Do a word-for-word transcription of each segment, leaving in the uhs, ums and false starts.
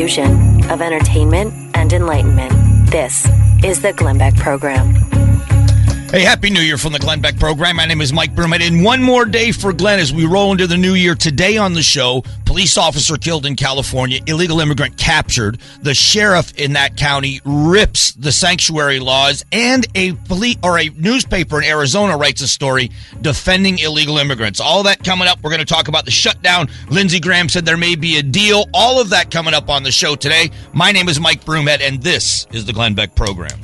fusion of entertainment and enlightenment. This is the Glenn Beck Program. Hey, Happy New Year from the Glenn Beck Program. My name is Mike Broomhead. And one more day for Glenn as we roll into the new year. Today on the show, police officer killed in California, illegal immigrant captured. The sheriff in that county rips the sanctuary laws, and a police or a newspaper in Arizona writes a story defending illegal immigrants. All that coming up. We're going to talk about the shutdown. Lindsey Graham said there may be a deal. All of that coming up on the show today. My name is Mike Broomhead, and this is the Glenn Beck Program.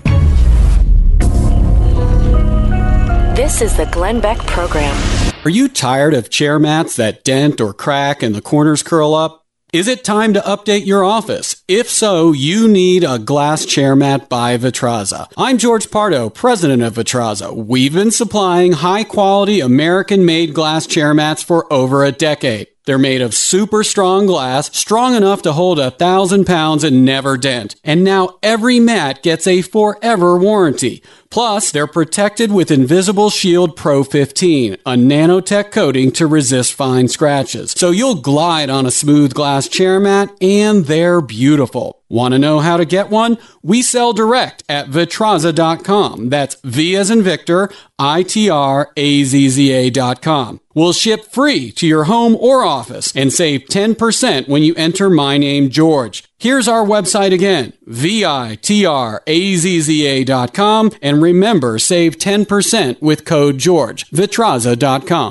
This is the Glenn Beck Program. Are you tired of chair mats that dent or crack and the corners curl up? Is it time to update your office? If so, you need a glass chair mat by Vitraza. I'm George Pardo, president of Vitraza. We've been supplying high-quality American-made glass chair mats for over a decade. They're made of super strong glass, strong enough to hold a thousand pounds and never dent. And now every mat gets a forever warranty. Plus, they're protected with Invisible Shield Pro fifteen, a nanotech coating to resist fine scratches. So you'll glide on a smooth glass chair mat, and they're beautiful. Want to know how to get one? We sell direct at Vitraza dot com. That's V as in Victor, I T R A Z Z A dot com. We'll ship free to your home or office and save ten percent when you enter my name, George. Here's our website again, V I T R A Z Z A dot com. And remember, save ten percent with code George. Vitraza dot com.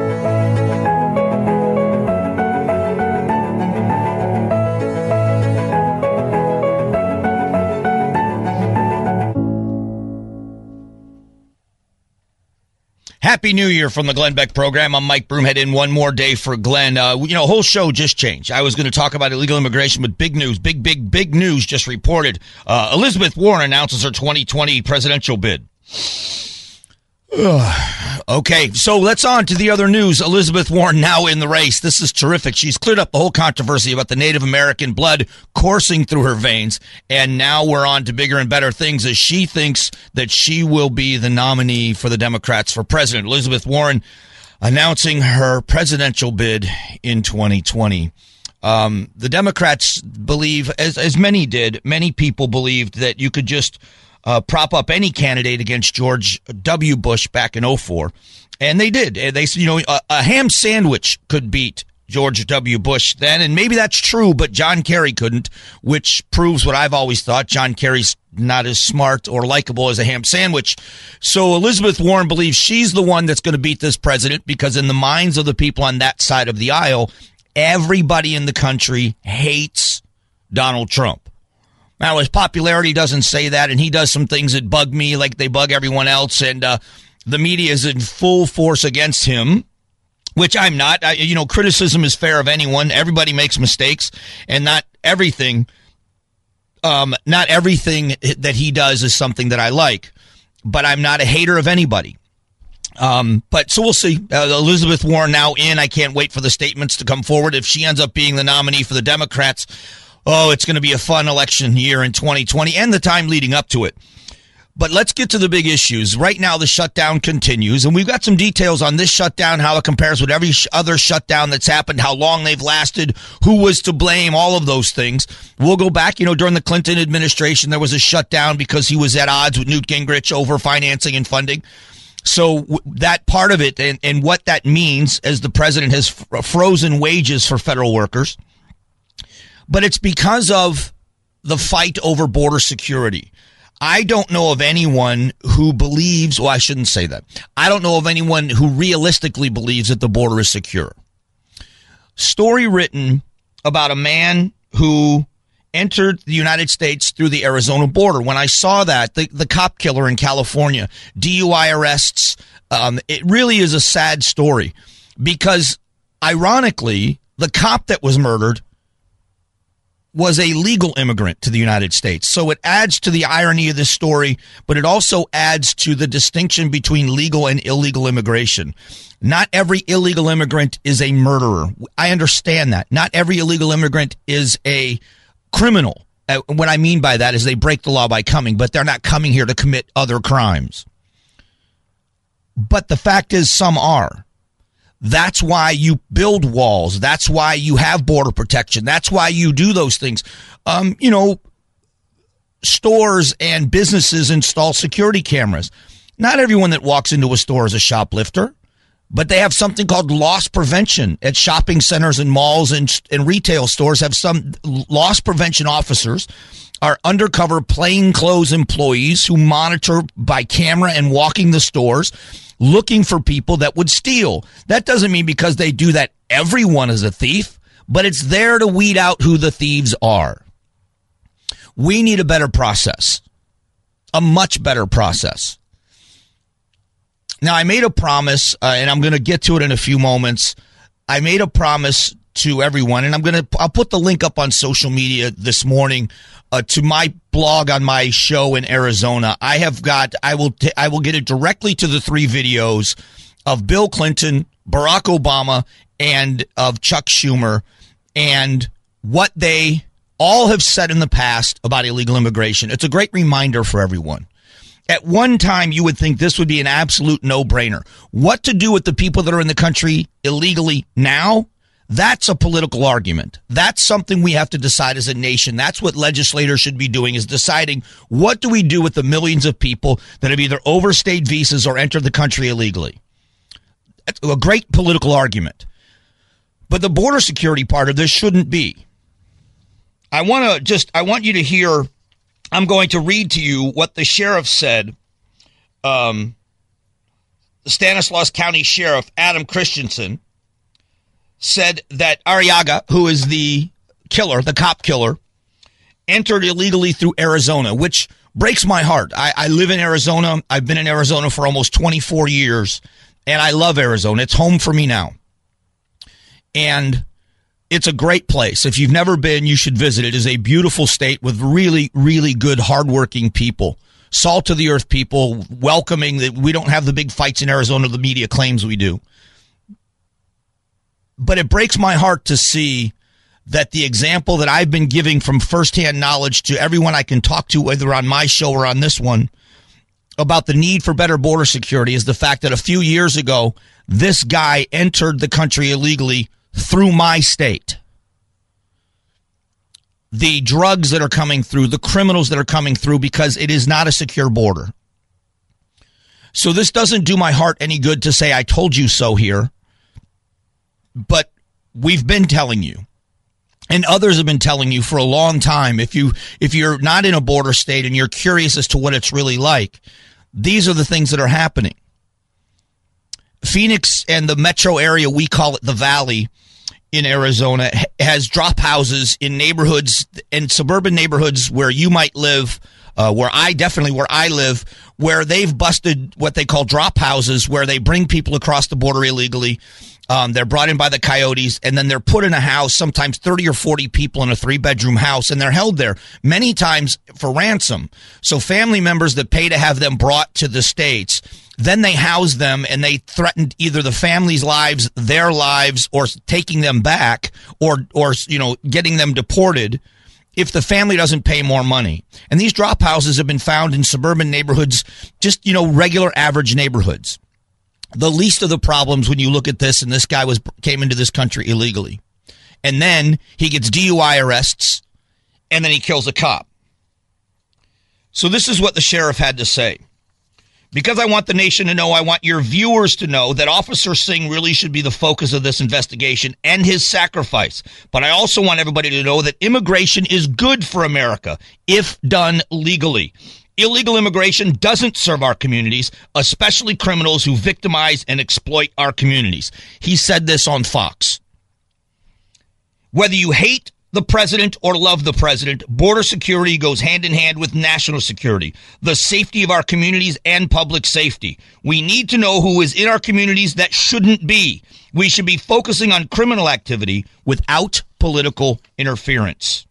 Happy New Year from the Glenn Beck Program. I'm Mike Broomhead in one more day for Glenn. Uh, you know, whole show just changed. I was going to talk about illegal immigration, but big news, big, big, big news just reported. Uh, Elizabeth Warren announces her twenty twenty presidential bid. Okay, so let's on to the other news. Elizabeth Warren now in the race. This is terrific. She's cleared up the whole controversy about the Native American blood coursing through her veins, and now we're on to bigger and better things as she thinks that she will be the nominee for the Democrats for president. Elizabeth Warren announcing her presidential bid in twenty twenty. Um, the Democrats believe, as, as many did, many people believed that you could just Uh, prop up any candidate against George W. Bush back in oh four. And they did. They said, you know, a, a ham sandwich could beat George W. Bush then. And maybe that's true, but John Kerry couldn't, which proves what I've always thought. John Kerry's not as smart or likable as a ham sandwich. So Elizabeth Warren believes she's the one that's going to beat this president because in the minds of the people on that side of the aisle, everybody in the country hates Donald Trump. Now, his popularity doesn't say that, and he does some things that bug me like they bug everyone else, and uh, the media is in full force against him, which I'm not. I, you know, criticism is fair of anyone. Everybody makes mistakes, and not everything, um, not everything that he does is something that I like, but I'm not a hater of anybody. Um, but so we'll see. Uh, Elizabeth Warren now in. I can't wait for the statements to come forward. If she ends up being the nominee for the Democrats, oh, it's going to be a fun election year in twenty twenty and the time leading up to it. But let's get to the big issues. Right now, the shutdown continues, and we've got some details on this shutdown, how it compares with every other shutdown that's happened, how long they've lasted, who was to blame, all of those things. We'll go back. You know, during the Clinton administration, there was a shutdown because he was at odds with Newt Gingrich over financing and funding. So w- that part of it and, and what that means as the president has f- frozen wages for federal workers. But it's because of the fight over border security. I don't know of anyone who believes, well, I shouldn't say that. I don't know of anyone who realistically believes that the border is secure. Story written about a man who entered the United States through the Arizona border. When I saw that, the, the cop killer in California, D U I arrests, um, it really is a sad story because, ironically, the cop that was murdered was a legal immigrant to the United States. So it adds to the irony of this story, but it also adds to the distinction between legal and illegal immigration. Not every illegal immigrant is a murderer. I understand that. Not every illegal immigrant is a criminal. Uh, what I mean by that is they break the law by coming, but they're not coming here to commit other crimes. But the fact is some are. That's why you build walls. That's why you have border protection. That's why you do those things. Um, you know, stores and businesses install security cameras. Not everyone that walks into a store is a shoplifter, but they have something called loss prevention at shopping centers and malls and, and retail stores. Have some loss prevention officers are undercover plainclothes employees who monitor by camera and walking the stores, looking for people that would steal. That doesn't mean because they do that, everyone is a thief, but it's there to weed out who the thieves are. We need a better process, a much better process. Now, I made a promise, uh, and I'm going to get to it in a few moments. I made a promise to everyone, and I'm going to, I'll put the link up on social media this morning uh, to my blog on my show in Arizona. I have got, I will, t- I will get it directly to the three videos of Bill Clinton, Barack Obama, and of Chuck Schumer, and what they all have said in the past about illegal immigration. It's a great reminder for everyone. At one time, you would think this would be an absolute no-brainer. What to do with the people that are in the country illegally now? That's a political argument. That's something we have to decide as a nation. That's what legislators should be doing, is deciding what do we do with the millions of people that have either overstayed visas or entered the country illegally. That's a great political argument. But the border security part of this shouldn't be. I want to just, I want you to hear, I'm going to read to you what the sheriff said. Um, the Stanislaus County Sheriff, Adam Christensen, said that Arriaga, who is the killer, the cop killer, entered illegally through Arizona, which breaks my heart. I, I live in Arizona. I've been in Arizona for almost twenty-four years, and I love Arizona. It's home for me now. And it's a great place. If you've never been, you should visit. It is a beautiful state with really, really good, hardworking people. Salt of the earth people, welcoming. That we don't have the big fights in Arizona the media claims we do. But it breaks my heart to see that the example that I've been giving from firsthand knowledge to everyone I can talk to, whether on my show or on this one, about the need for better border security is the fact that a few years ago, this guy entered the country illegally through my state. The drugs that are coming through, the criminals that are coming through, because it is not a secure border. So this doesn't do my heart any good to say I told you so here. But we've been telling you, and others have been telling you for a long time. If you if you're not in a border state and you're curious as to what it's really like, these are the things that are happening. Phoenix and the metro area, we call it the Valley in Arizona, has drop houses in neighborhoods and suburban neighborhoods where you might live, uh, where I definitely where I live, where they've busted what they call drop houses, where they bring people across the border illegally. Um, they're brought in by the coyotes, and then they're put in a house, sometimes thirty or forty people in a three-bedroom house, and they're held there many times for ransom. So family members that pay to have them brought to the States, then they house them, and they threaten either the family's lives, their lives, or taking them back, or, or you know, getting them deported if the family doesn't pay more money. And these drop houses have been found in suburban neighborhoods, just, you know, regular average neighborhoods. The least of the problems when you look at this, and this guy was came into this country illegally. And then he gets D U I arrests, and then he kills a cop. So this is what the sheriff had to say. Because I want the nation to know, I want your viewers to know that Officer Singh really should be the focus of this investigation and his sacrifice. But I also want everybody to know that immigration is good for America if done legally. Illegal immigration doesn't serve our communities, especially criminals who victimize and exploit our communities. He said this on Fox. Whether you hate the president or love the president, border security goes hand in hand with national security, the safety of our communities and public safety. We need to know who is in our communities that shouldn't be. We should be focusing on criminal activity without political interference.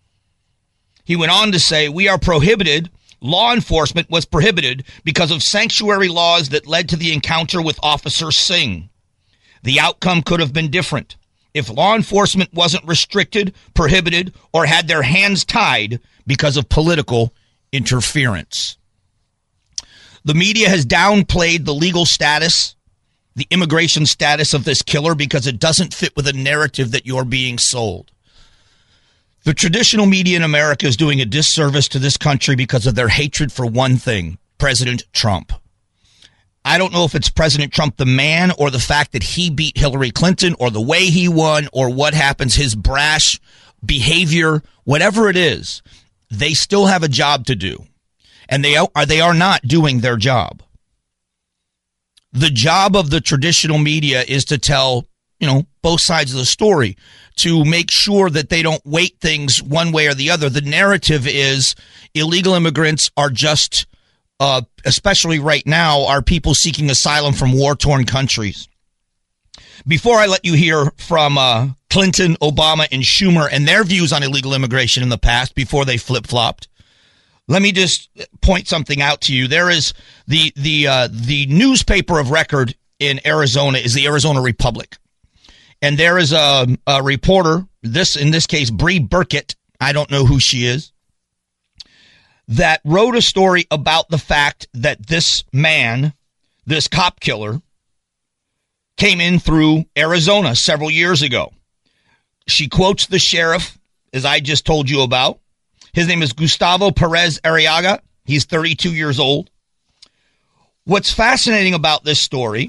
He went on to say, we are prohibited. Law enforcement was prohibited because of sanctuary laws that led to the encounter with Officer Singh. The outcome could have been different if law enforcement wasn't restricted, prohibited, or had their hands tied because of political interference. The media has downplayed the legal status the immigration status of this killer because it doesn't fit with a narrative that you're being sold. The traditional media in America is doing a disservice to this country because of their hatred for one thing, President Trump. I don't know if it's President Trump the man or the fact that he beat Hillary Clinton or the way he won or what happens, his brash behavior, whatever it is, they still have a job to do. And they are, they are not doing their job. The job of the traditional media is to tell, you know, both sides of the story, to make sure that they don't weight things one way or the other. The narrative is illegal immigrants are just, uh, especially right now, are people seeking asylum from war-torn countries. Before I let you hear from uh, Clinton, Obama, and Schumer and their views on illegal immigration in the past before they flip-flopped, let me just point something out to you. There is the the uh, the newspaper of record in Arizona is the Arizona Republic. And there is a, a reporter, this in this case, Bree Burkett, I don't know who she is, that wrote a story about the fact that this man, this cop killer, came in through Arizona several years ago. She quotes the sheriff, as I just told you about. His name is Gustavo Perez Arriaga. He's thirty-two years old. What's fascinating about this story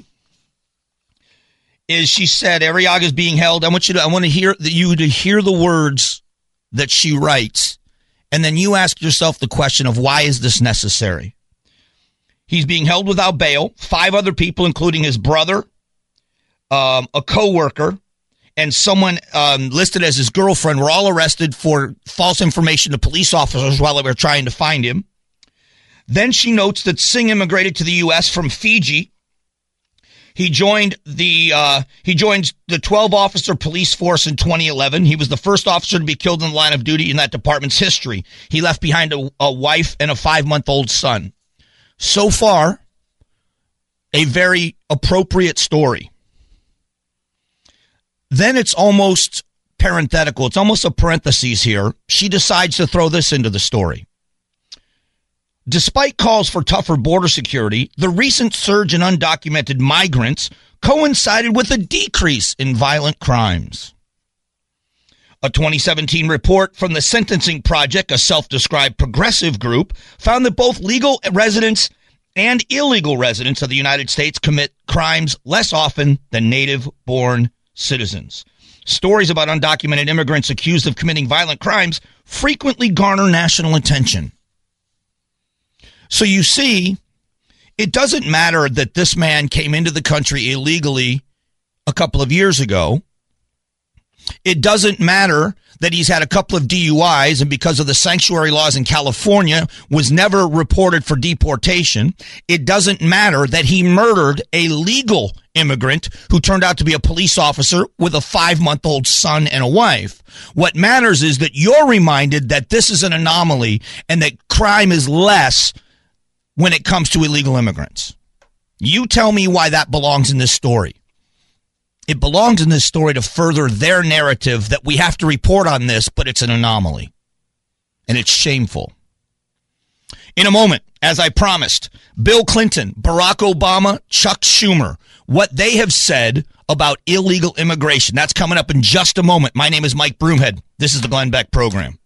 is she said Arriaga is being held. I want you to, I want to hear that you to hear the words that she writes, and then you ask yourself the question of why is this necessary? He's being held without bail. Five other people, including his brother, um, a co-worker, and someone um, listed as his girlfriend, were all arrested for false information to police officers while they were trying to find him. Then she notes that Singh immigrated to the U S from Fiji. He joined the uh, he joined the twelve officer police force in twenty eleven. He was the first officer to be killed in the line of duty in that department's history. He left behind a, a wife and a five-month-old son. So far, a very appropriate story. Then it's almost parenthetical. It's almost a parenthesis here. She decides to throw this into the story. Despite calls for tougher border security, the recent surge in undocumented migrants coincided with a decrease in violent crimes. A twenty seventeen report from the Sentencing Project, a self-described progressive group, found that both legal residents and illegal residents of the United States commit crimes less often than native-born citizens. Stories about undocumented immigrants accused of committing violent crimes frequently garner national attention. So you see, it doesn't matter that this man came into the country illegally a couple of years ago. It doesn't matter that he's had a couple of D U Is and because of the sanctuary laws in California was never reported for deportation. It doesn't matter that he murdered a legal immigrant who turned out to be a police officer with a five-month-old son and a wife. What matters is that you're reminded that this is an anomaly and that crime is less when it comes to illegal immigrants. You tell me why that belongs in this story. It belongs in this story to further their narrative that we have to report on this, but it's an anomaly. And it's shameful. In a moment, as I promised, Bill Clinton, Barack Obama, Chuck Schumer, what they have said about illegal immigration. That's coming up in just a moment. My name is Mike Broomhead. This is the Glenn Beck Program.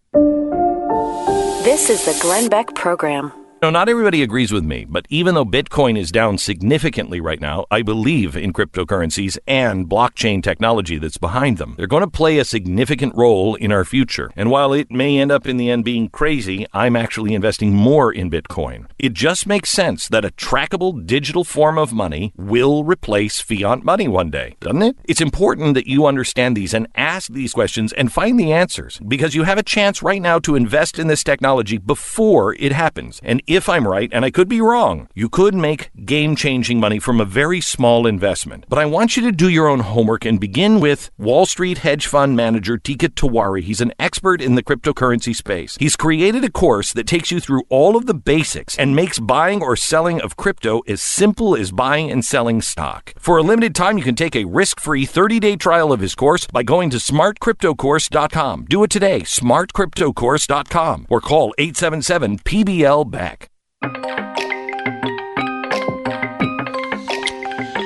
This is the Glenn Beck Program. No, not everybody agrees with me, but even though Bitcoin is down significantly right now, I believe in cryptocurrencies and blockchain technology that's behind them. They're going to play a significant role in our future. And while it may end up in the end being crazy, I'm actually investing more in Bitcoin. It just makes sense that a trackable digital form of money will replace fiat money one day, doesn't it? It's important that you understand these and ask these questions and find the answers, because you have a chance right now to invest in this technology before it happens. And if I'm right, and I could be wrong, you could make game-changing money from a very small investment. But I want you to do your own homework and begin with Wall Street hedge fund manager Teeka Tiwari. He's an expert in the cryptocurrency space. He's created a course that takes you through all of the basics and makes buying or selling of crypto as simple as buying and selling stock. For a limited time, you can take a risk-free thirty-day trial of his course by going to smart crypto course dot com. Do it today, smart crypto course dot com, or call eight seven seven P B L B A C.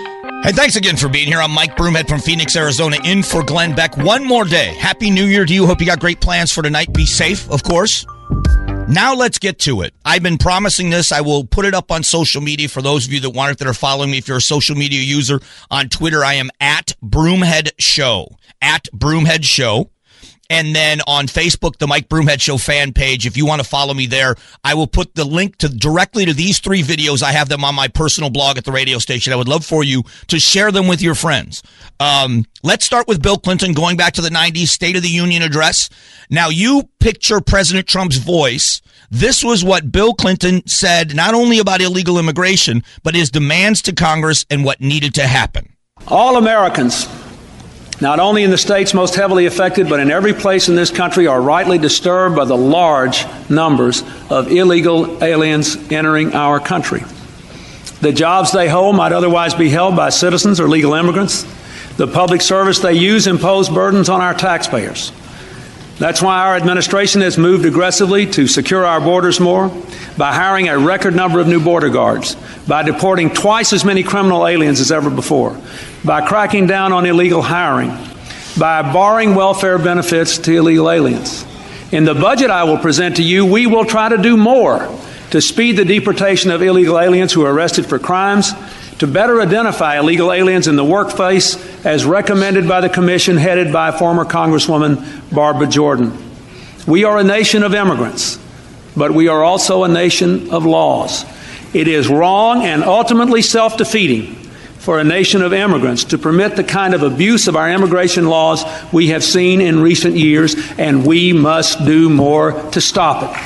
Hey, thanks again for being here. I'm Mike Broomhead from Phoenix, Arizona, in for Glenn Beck. One more day. Happy New Year to you. Hope you got great plans for tonight. Be safe, of course. Now let's get to it. I've been promising this. I will put it up on social media for those of you that want it, that are following me. If you're a social media user on Twitter, I am at Broomhead Show. At Broomhead Show. And then on Facebook, the Mike Broomhead Show fan page, if you want to follow me there, I will put the link to directly to these three videos. I have them on my personal blog at the radio station. I would love for you to share them with your friends. Um, let's start with Bill Clinton, going back to the nineties State of the Union address. Now, you picture President Trump's voice. This was what Bill Clinton said, not only about illegal immigration, but his demands to Congress and what needed to happen. All Americans, not only in the states most heavily affected, but in every place in this country, are rightly disturbed by the large numbers of illegal aliens entering our country. The jobs they hold might otherwise be held by citizens or legal immigrants. The public service they use impose burdens on our taxpayers. That's why our administration has moved aggressively to secure our borders more, by hiring a record number of new border guards, by deporting twice as many criminal aliens as ever before, by cracking down on illegal hiring, by barring welfare benefits to illegal aliens. In the budget I will present to you, we will try to do more to speed the deportation of illegal aliens who are arrested for crimes, to better identify illegal aliens in the workplace as recommended by the commission headed by former Congresswoman Barbara Jordan. We are a nation of immigrants, but we are also a nation of laws. It is wrong and ultimately self-defeating for a nation of immigrants to permit the kind of abuse of our immigration laws we have seen in recent years, and we must do more to stop it.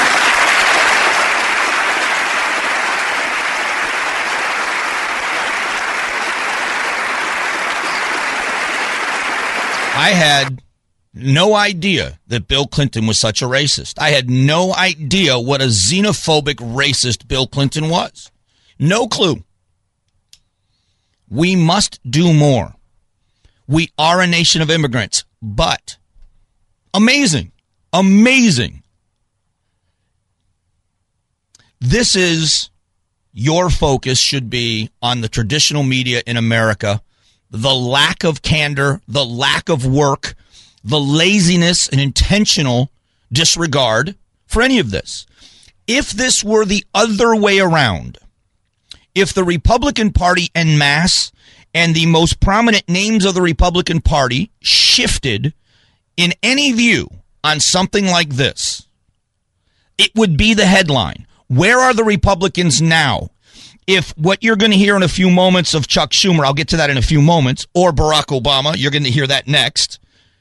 I had no idea that Bill Clinton was such a racist. I had no idea what a xenophobic racist Bill Clinton was. No clue. We must do more. We are a nation of immigrants, but amazing, amazing. This is, your focus should be on the traditional media in America. The lack of candor, the lack of work, the laziness and intentional disregard for any of this. If this were the other way around, if the Republican Party en masse and the most prominent names of the Republican Party shifted in any view on something like this, it would be the headline. Where are the Republicans now? If what you're going to hear in a few moments of Chuck Schumer, I'll get to that in a few moments, or Barack Obama, you're going to hear that next.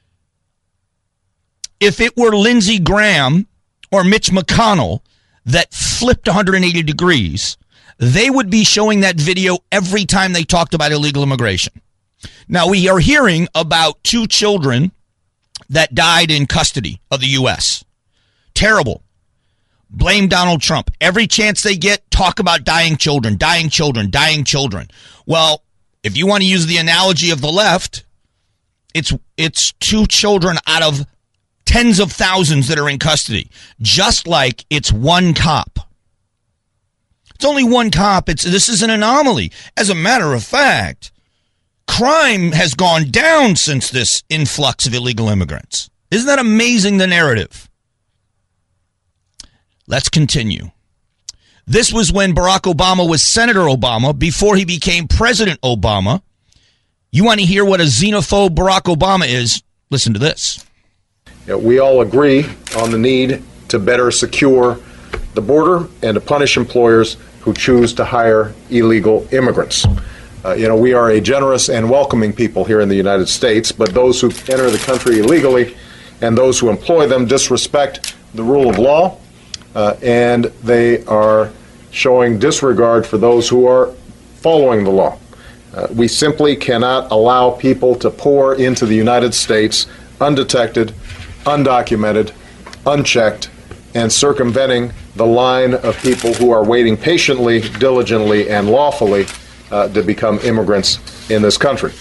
If it were Lindsey Graham or Mitch McConnell that flipped one hundred eighty degrees, they would be showing that video every time they talked about illegal immigration. Now, we are hearing about two children that died in custody of the U S. Terrible. Blame Donald Trump. Every chance they get, talk about dying children, dying children, dying children. Well, if you want to use the analogy of the left, it's it's two children out of tens of thousands that are in custody. Just like it's one cop. It's only one cop. It's this is an anomaly. As a matter of fact, crime has gone down since this influx of illegal immigrants. Isn't that amazing, the narrative? Let's continue. This was when Barack Obama was Senator Obama, before he became President Obama. You want to hear what a xenophobe Barack Obama is? Listen to this. Yeah, we all agree on the need to better secure the border and to punish employers who choose to hire illegal immigrants. Uh, you know, we are a generous and welcoming people here in the United States, but those who enter the country illegally and those who employ them disrespect the rule of law. Uh, and they are showing disregard for those who are following the law. Uh, we simply cannot allow people to pour into the United States undetected, undocumented, unchecked, and circumventing the line of people who are waiting patiently, diligently, and lawfully uh, to become immigrants in this country.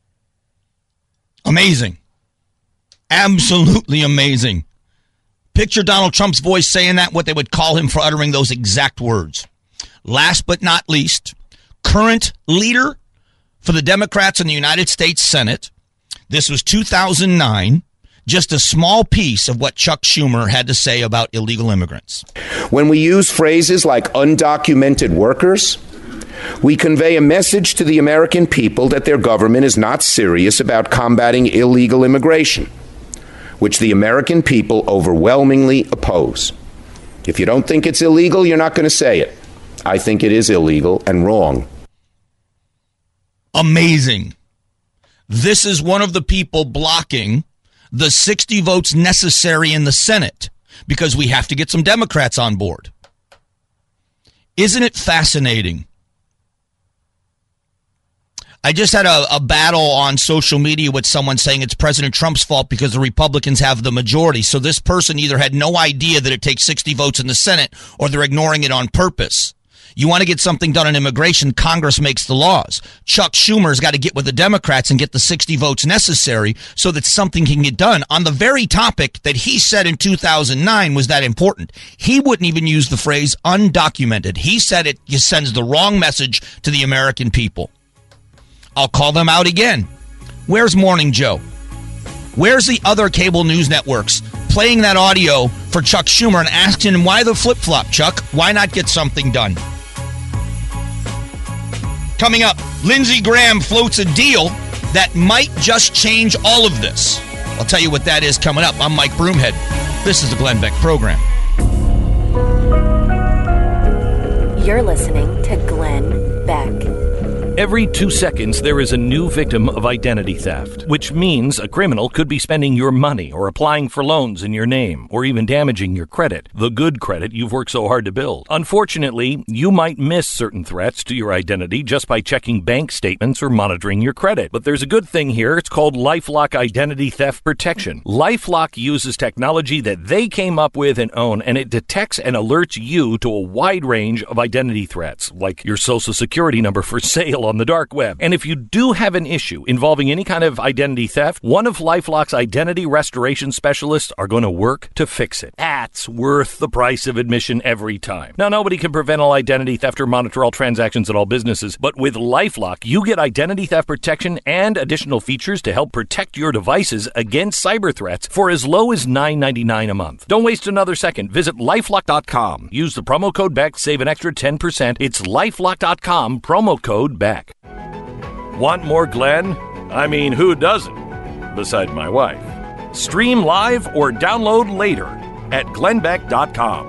Amazing. Absolutely amazing. Picture Donald Trump's voice saying that, what they would call him for uttering those exact words. Last but not least, current leader for the Democrats in the United States Senate. This was two thousand nine. Just a small piece of what Chuck Schumer had to say about illegal immigrants. When we use phrases like undocumented workers, we convey a message to the American people that their government is not serious about combating illegal immigration, which the American people overwhelmingly oppose. If you don't think it's illegal, you're not going to say it. I think it is illegal and wrong. Amazing. This is one of the people blocking the sixty votes necessary in the Senate because we have to get some Democrats on board. Isn't it fascinating? I just had a, a battle on social media with someone saying it's President Trump's fault because the Republicans have the majority. So this person either had no idea that it takes sixty votes in the Senate or they're ignoring it on purpose. You want to get something done on immigration, Congress makes the laws. Chuck Schumer's got to get with the Democrats and get the sixty votes necessary so that something can get done on the very topic that he said in two thousand nine was that important. He wouldn't even use the phrase undocumented. He said it sends the wrong message to the American people. I'll call them out again. Where's Morning Joe? Where's the other cable news networks playing that audio for Chuck Schumer and asking him why the flip-flop, Chuck? Why not get something done? Coming up, Lindsey Graham floats a deal that might just change all of this. I'll tell you what that is coming up. I'm Mike Broomhead. This is the Glenn Beck Program. You're listening to Glenn Beck. Every two seconds, there is a new victim of identity theft, which means a criminal could be spending your money or applying for loans in your name or even damaging your credit, the good credit you've worked so hard to build. Unfortunately, you might miss certain threats to your identity just by checking bank statements or monitoring your credit. But there's a good thing here. It's called LifeLock Identity Theft Protection. LifeLock uses technology that they came up with and own, and it detects and alerts you to a wide range of identity threats, like your social security number for sale on the dark web. And if you do have an issue involving any kind of identity theft, one of LifeLock's identity restoration specialists are going to work to fix it. That's worth the price of admission every time. Now, nobody can prevent all identity theft or monitor all transactions at all businesses, but with LifeLock, you get identity theft protection and additional features to help protect your devices against cyber threats for as low as nine ninety-nine a month. Don't waste another second. Visit lifelock dot com. Use the promo code BECK, save an extra ten percent. It's lifelock dot com, promo code BECK. Want more Glenn? I mean, who doesn't? Beside my wife. Stream live or download later at glenn beck dot com.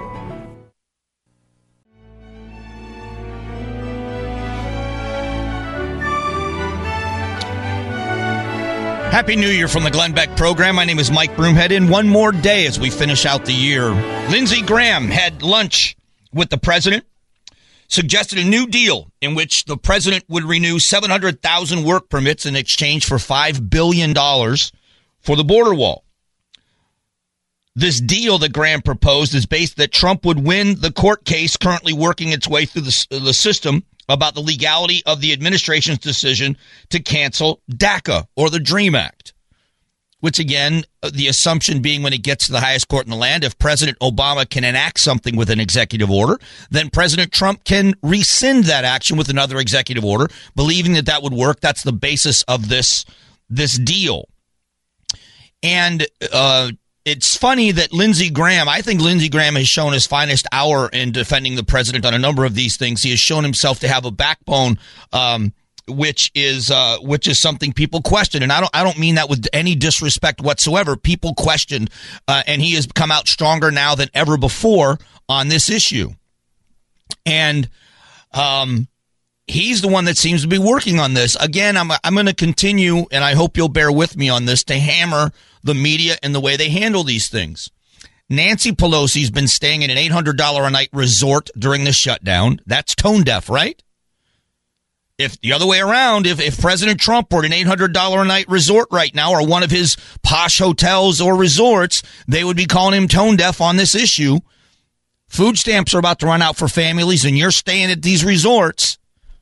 Happy New Year from the Glenn Beck Program. My name is Mike Broomhead. In one more day as we finish out the year, Lindsey Graham had lunch with the president, suggested a new deal in which the president would renew seven hundred thousand work permits in exchange for five billion dollars for the border wall. This deal that Graham proposed is based that Trump would win the court case currently working its way through the, the system about the legality of the administration's decision to cancel DACA, or the DREAM Act. Which, again, the assumption being when it gets to the highest court in the land, if President Obama can enact something with an executive order, then President Trump can rescind that action with another executive order, believing that that would work. That's the basis of this this deal. And uh, it's funny that Lindsey Graham, I think Lindsey Graham has shown his finest hour in defending the president on a number of these things. He has shown himself to have a backbone, um which is uh, which is something people question, and I don't I don't mean that with any disrespect whatsoever. People questioned, uh, and he has come out stronger now than ever before on this issue. And um, he's the one that seems to be working on this. Again, I'm I'm going to continue, and I hope you'll bear with me on this, to hammer the media and the way they handle these things. Nancy Pelosi's been staying in an eight hundred dollars a night resort during the shutdown. That's tone deaf, right? If the other way around, if, if President Trump were at an eight hundred dollars a night resort right now, or one of his posh hotels or resorts, they would be calling him tone deaf on this issue. Food stamps are about to run out for families, and you're staying at these resorts.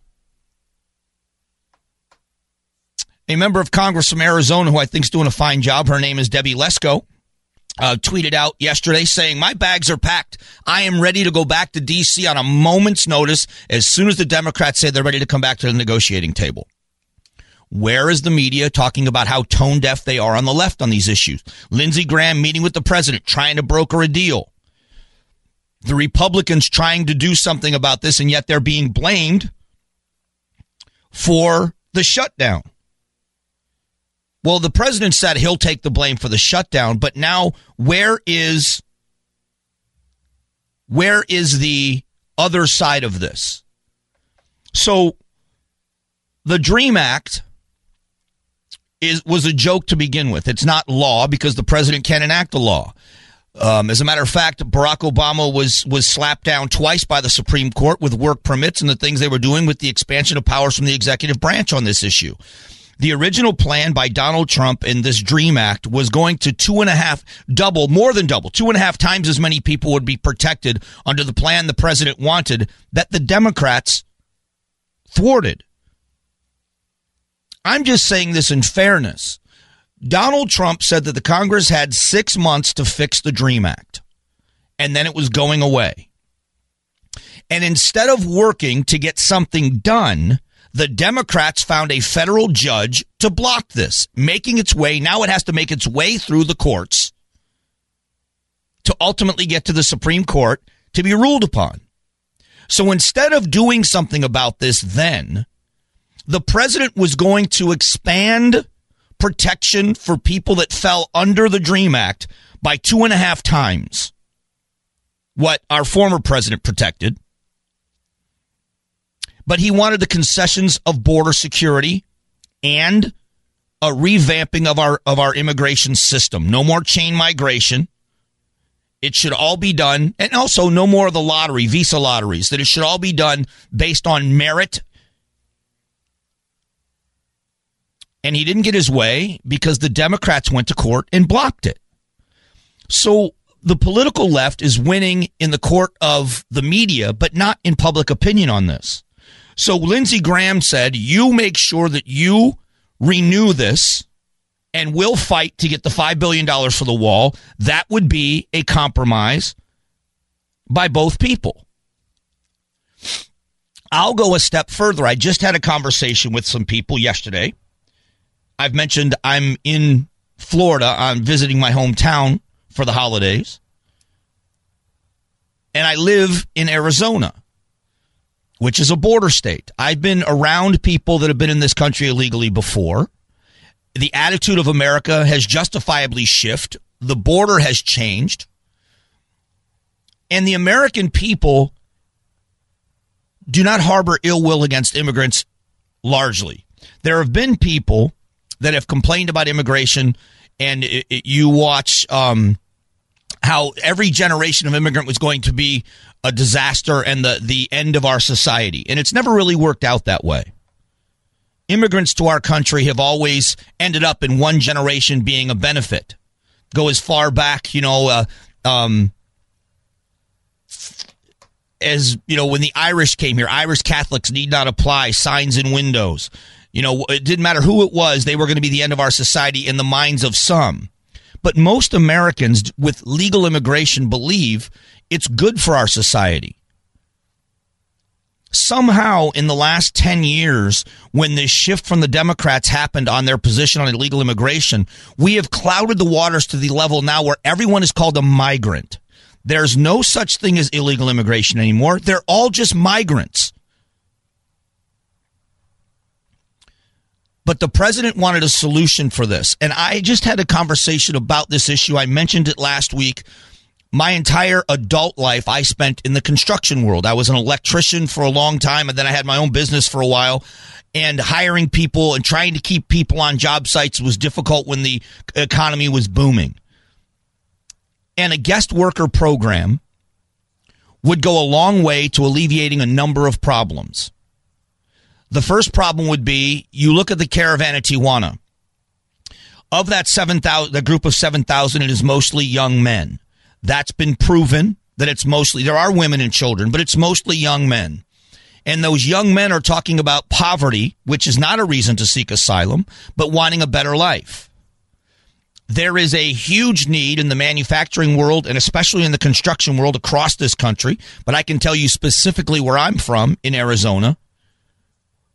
A member of Congress from Arizona, who I think is doing a fine job, her name is Debbie Lesko, Uh, tweeted out yesterday saying, "My bags are packed. I am ready to go back to D C on a moment's notice as soon as the Democrats say they're ready to come back to the negotiating table." Where is the media talking about how tone deaf they are on the left on these issues? Lindsey Graham meeting with the president, trying to broker a deal. The Republicans trying to do something about this, and yet they're being blamed for the shutdown. Well, the president said he'll take the blame for the shutdown, but now where is where is the other side of this? So the DREAM Act is was a joke to begin with. It's not law because the president can't enact a law. Um, as a matter of fact, Barack Obama was was slapped down twice by the Supreme Court with work permits and the things they were doing with the expansion of powers from the executive branch on this issue. The original plan by Donald Trump in this DREAM Act was going to two and a half, double, more than double, two and a half times as many people would be protected under the plan the president wanted that the Democrats thwarted. I'm just saying this in fairness. Donald Trump said that the Congress had six months to fix the DREAM Act, and then it was going away. And instead of working to get something done, the Democrats found a federal judge to block this, making its way. Now it has to make its way through the courts to ultimately get to the Supreme Court to be ruled upon. So instead of doing something about this then, the president was going to expand protection for people that fell under the DREAM Act by two and a half times what our former president protected. But he wanted the concessions of border security and a revamping of our of our immigration system. No more chain migration. It should all be done. And also no more of the lottery, visa lotteries, that it should all be done based on merit. And he didn't get his way because the Democrats went to court and blocked it. So the political left is winning in the court of the media, but not in public opinion on this. So Lindsey Graham said, you make sure that you renew this and we'll fight to get the five billion dollars for the wall. That would be a compromise by both people. I'll go a step further. I just had a conversation with some people yesterday. I've mentioned I'm in Florida. I'm visiting my hometown for the holidays. And I live in Arizona, which is a border state. I've been around people that have been in this country illegally before. The attitude of America has justifiably shifted. The border has changed. And the American people do not harbor ill will against immigrants largely. There have been people that have complained about immigration, and it, it, you watch um, how every generation of immigrant was going to be a disaster and the, the end of our society. And it's never really worked out that way. Immigrants to our country have always ended up in one generation being a benefit. Go as far back, you know, uh, um, as, you know, when the Irish came here, Irish Catholics need not apply, signs in windows. You know, it didn't matter who it was, they were going to be the end of our society in the minds of some. But most Americans with legal immigration believe it's good for our society. Somehow in the last ten years, when this shift from the Democrats happened on their position on illegal immigration, we have clouded the waters to the level now where everyone is called a migrant. There's no such thing as illegal immigration anymore. They're all just migrants. But the president wanted a solution for this. And I just had a conversation about this issue. I mentioned it last week. My entire adult life I spent in the construction world. I was an electrician for a long time, and then I had my own business for a while. And hiring people and trying to keep people on job sites was difficult when the economy was booming. And a guest worker program would go a long way to alleviating a number of problems. The first problem would be, you look at the caravan at Tijuana. Of that seven thousand, the group of seven thousand, it is mostly young men. That's been proven that it's mostly, there are women and children, but it's mostly young men. And those young men are talking about poverty, which is not a reason to seek asylum, but wanting a better life. There is a huge need in the manufacturing world and especially in the construction world across this country, but I can tell you specifically where I'm from in Arizona,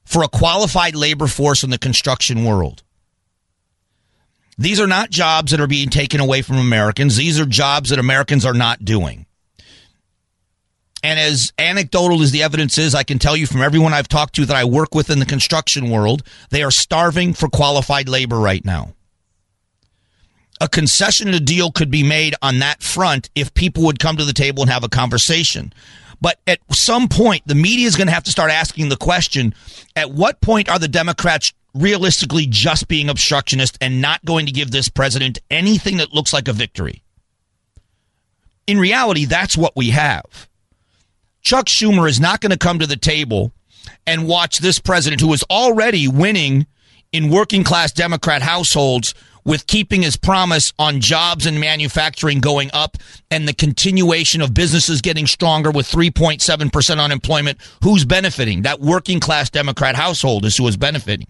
for a qualified labor force in the construction world. These are not jobs that are being taken away from Americans. These are jobs that Americans are not doing. And as anecdotal as the evidence is, I can tell you from everyone I've talked to that I work with in the construction world, they are starving for qualified labor right now. A concession to deal could be made on that front if people would come to the table and have a conversation. But at some point, the media is going to have to start asking the question, at what point are the Democrats realistically just being obstructionist and not going to give this president anything that looks like a victory? In reality, that's what we have. Chuck Schumer is not going to come to the table and watch this president, who is already winning in working class Democrat households, with keeping his promise on jobs and manufacturing going up and the continuation of businesses getting stronger with three point seven percent unemployment. Who's benefiting? That working class Democrat household is who is benefiting.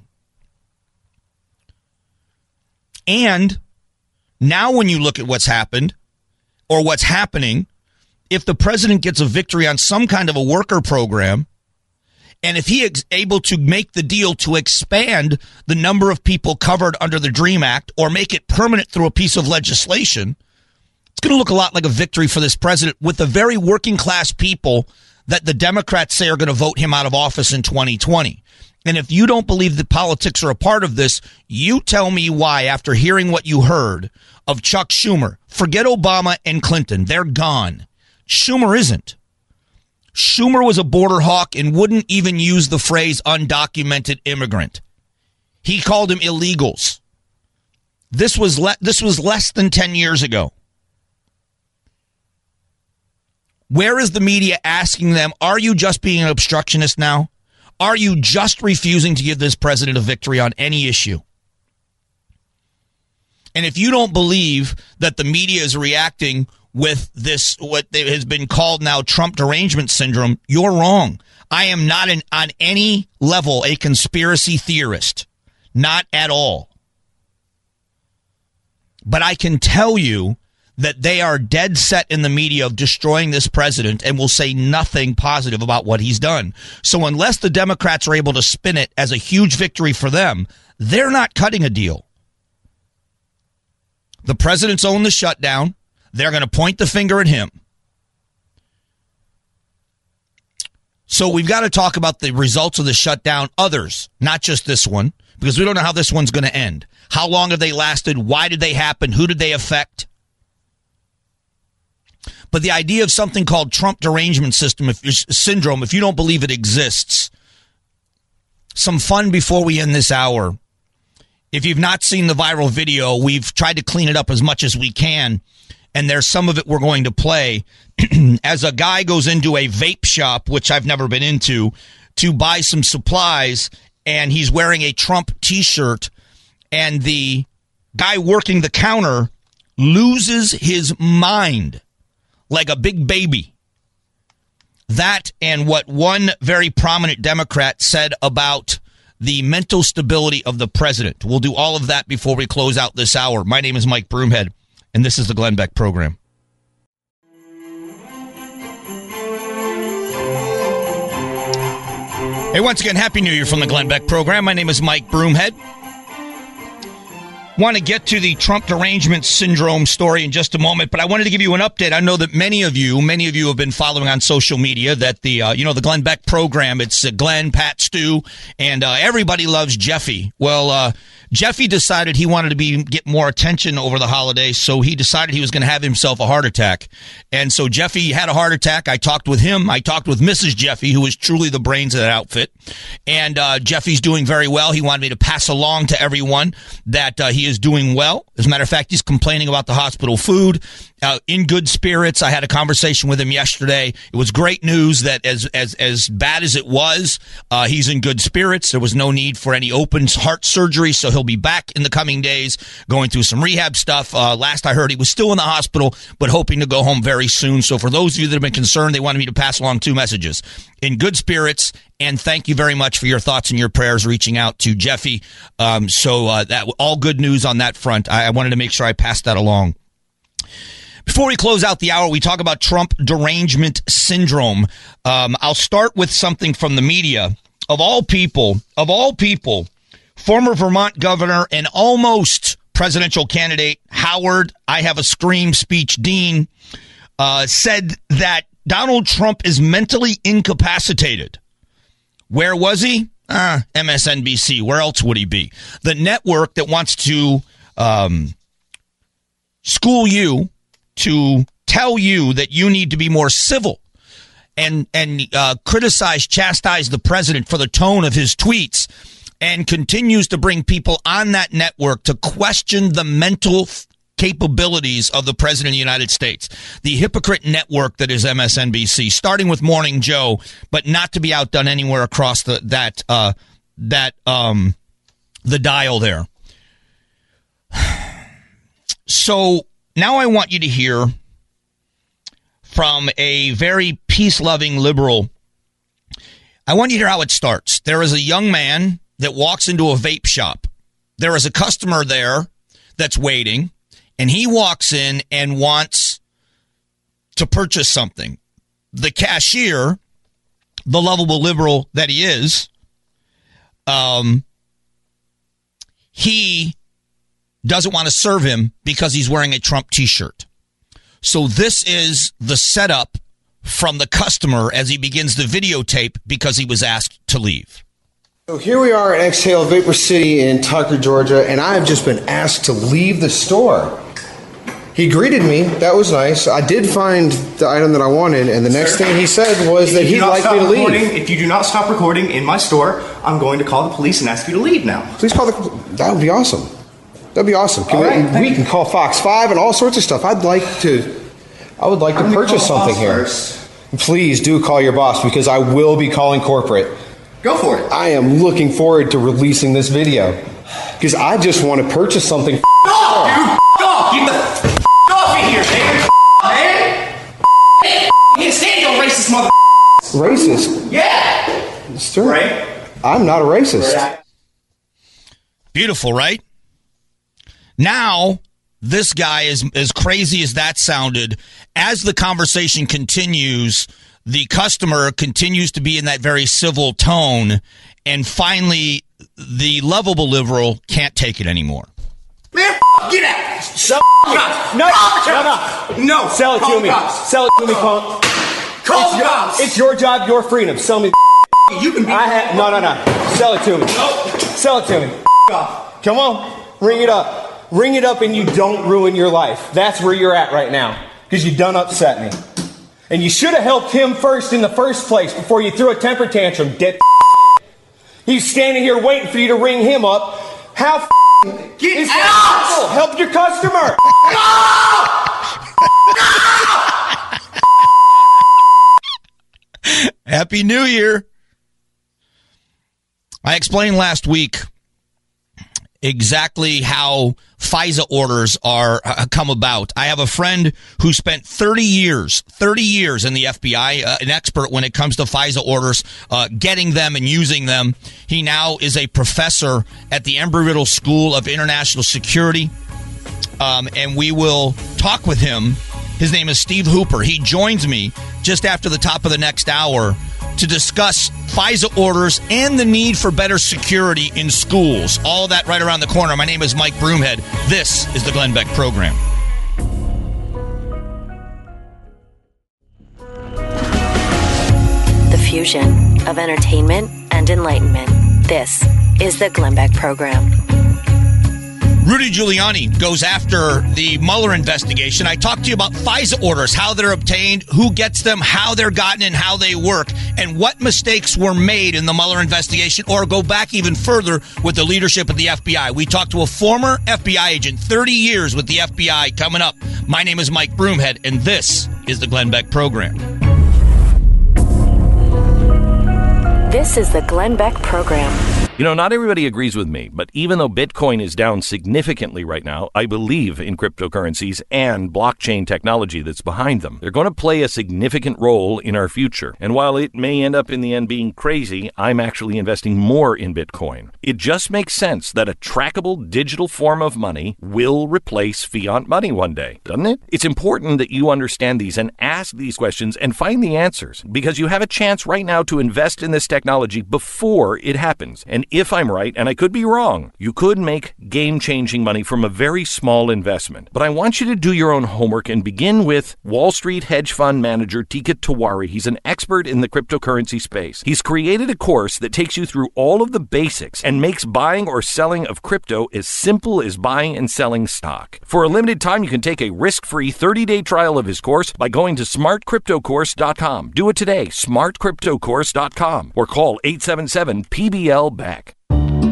And now when you look at what's happened or what's happening, if the president gets a victory on some kind of a worker program, and if he is able to make the deal to expand the number of people covered under the DREAM Act or make it permanent through a piece of legislation, it's going to look a lot like a victory for this president with the very working class people that the Democrats say are going to vote him out of office in twenty twenty. And if you don't believe that politics are a part of this, you tell me why, after hearing what you heard of Chuck Schumer. Forget Obama and Clinton. They're gone. Schumer isn't. Schumer was a border hawk and wouldn't even use the phrase undocumented immigrant. He called them illegals. This was le- this was less than ten years ago. Where is the media asking them, are you just being an obstructionist now? Are you just refusing to give this president a victory on any issue? And if you don't believe that the media is reacting with this, what has been called now Trump derangement syndrome, you're wrong. I am not an, on any level a conspiracy theorist. Not at all. But I can tell you that they are dead set in the media of destroying this president and will say nothing positive about what he's done. So unless the Democrats are able to spin it as a huge victory for them, they're not cutting a deal. The president's owned the shutdown. They're going to point the finger at him. So we've got to talk about the results of the shutdown, others, not just this one, because we don't know how this one's going to end. How long have they lasted? Why did they happen? Who did they affect? But the idea of something called Trump derangement system, if, syndrome, if you don't believe it exists, some fun before we end this hour. If you've not seen the viral video, we've tried to clean it up as much as we can. And there's some of it we're going to play as a guy goes into a vape shop, which I've never been into, to buy some supplies. And he's wearing a Trump T-shirt. And the guy working the counter loses his mind like a big baby. That and what one very prominent Democrat said about the mental stability of the president. We'll do all of that before we close out this hour. My name is Mike Broomhead, and this is the Glenn Beck Program. Hey, once again, Happy New Year from the Glenn Beck Program. My name is Mike Broomhead. Want to get to the Trump derangement syndrome story in just a moment, but I wanted to give you an update. I know that many of you, many of you have been following on social media that the, uh, you know, the Glenn Beck Program, it's uh, Glenn, Pat, Stu, and uh, everybody loves Jeffy. Well, uh, Jeffy decided he wanted to be get more attention over the holidays, so he decided he was going to have himself a heart attack. And so Jeffy had a heart attack. I talked with him. I talked with Missus Jeffy, who is truly the brains of that outfit. And uh, Jeffy's doing very well. He wanted me to pass along to everyone that uh, he is doing well. As a matter of fact, he's complaining about the hospital food. Uh, in good spirits. I had a conversation with him yesterday. It was great news that as as as bad as it was, uh, he's in good spirits. There was no need for any open heart surgery, so he'll be back in the coming days going through some rehab stuff. Uh, last I heard, he was still in the hospital, but hoping to go home very soon. So for those of you that have been concerned, they wanted me to pass along two messages. In good spirits, and thank you very much for your thoughts and your prayers reaching out to Jeffy. Um, so uh, that all good news on that front. I, I wanted to make sure I passed that along. Before we close out the hour, we talk about Trump derangement syndrome. Um, I'll start with something from the media. of all people, of all people, former Vermont governor and almost presidential candidate Howard, I have a scream speech dean, uh, said that Donald Trump is mentally incapacitated. Where was he? Uh, M S N B C. Where else would he be? The network that wants to um, school you, to tell you that you need to be more civil and and uh, criticize, chastise the president for the tone of his tweets, and continues to bring people on that network to question the mental f- capabilities of the president of the United States. The hypocrite network that is M S N B C, starting with Morning Joe, but not to be outdone anywhere across the that uh, that um, the dial there. So now I want you to hear from a very peace-loving liberal. I want you to hear how it starts. There is a young man that walks into a vape shop. There is a customer there that's waiting, and he walks in and wants to purchase something. The cashier, the lovable liberal that he is, um, he doesn't want to serve him because he's wearing a Trump t-shirt. So this is the setup from the customer as he begins the videotape because he was asked to leave. So here we are at Exhale Vapor City in Tucker, Georgia, and I have just been asked to leave the store. He greeted me. That was nice. I did find the item that I wanted, and the next Sir, thing he said was that he'd like me to leave. If you do not stop recording in my store, I'm going to call the police and ask you to leave now. Please call the... That would be awesome. That'd be awesome. Can All right, we we you. can call Fox five and all sorts of stuff. I'd like to... I would like to purchase something here. First. Please do call your boss, because I will be calling corporate. Go for it. I am looking forward to releasing this video, because I just want to purchase something. F off, dude. F off. Get the f off in here, man. Man. I can't stand your racist mother. Racist? Yeah. Sir, Right? I'm not a racist. Right. Beautiful, right? Now, this guy is as crazy as that sounded. As the conversation continues, the customer continues to be in that very civil tone, and finally, the lovable liberal can't take it anymore. Man, f- get out. Sell Cops. no, Cops. no, no, No. Sell it Call to me. cops. Sell it to me, punk. Call It's your, cops. it's your job, your freedom. Sell me. You can be. I have no, no, no. Sell it to me. Nope. Sell it to me. Off. Come on, ring it up. Ring it up, and you don't ruin your life. That's where you're at right now, because you done upset me. And you should have helped him first in the first place before you threw a temper tantrum, dip. He's standing here waiting for you to ring him up. How f- Get is out! that possible? Help your customer. Happy New Year. I explained last week exactly how FISA orders are uh, come about. I have a friend who spent thirty years, thirty years in the F B I, uh, an expert when it comes to FISA orders, uh, getting them and using them. He now is a professor at the Embry-Riddle School of International Security, um, and we will talk with him. His name is Steve Hooper. He joins me just after the top of the next hour to discuss FISA orders and the need for better security in schools. All of that right around the corner. My name is Mike Broomhead. This is the Glenn Beck Program. The fusion of entertainment and enlightenment. This is the Glenn Beck Program. Rudy Giuliani goes after the Mueller investigation. I talked to you about FISA orders, how they're obtained, who gets them, how they're gotten, and how they work, and what mistakes were made in the Mueller investigation, or go back even further with the leadership of the F B I. We talked to a former F B I agent, thirty years with the F B I, coming up. My name is Mike Broomhead, and this is the Glenn Beck Program. This is the Glenn Beck Program. You know, not everybody agrees with me, but even though Bitcoin is down significantly right now, I believe in cryptocurrencies and blockchain technology that's behind them. They're going to play a significant role in our future. And while it may end up in the end being crazy, I'm actually investing more in Bitcoin. It just makes sense that a trackable digital form of money will replace fiat money one day, doesn't it? It's important that you understand these and ask these questions and find the answers, because you have a chance right now to invest in this technology before it happens. And if I'm right, and I could be wrong, you could make game-changing money from a very small investment. But I want you to do your own homework and begin with Wall Street hedge fund manager Teeka Tiwari. He's an expert in the cryptocurrency space. He's created a course that takes you through all of the basics and makes buying or selling of crypto as simple as buying and selling stock. For a limited time, you can take a risk-free thirty-day trial of his course by going to smart crypto course dot com. Do it today, smart crypto course dot com, or call eight seven seven P B L B A C.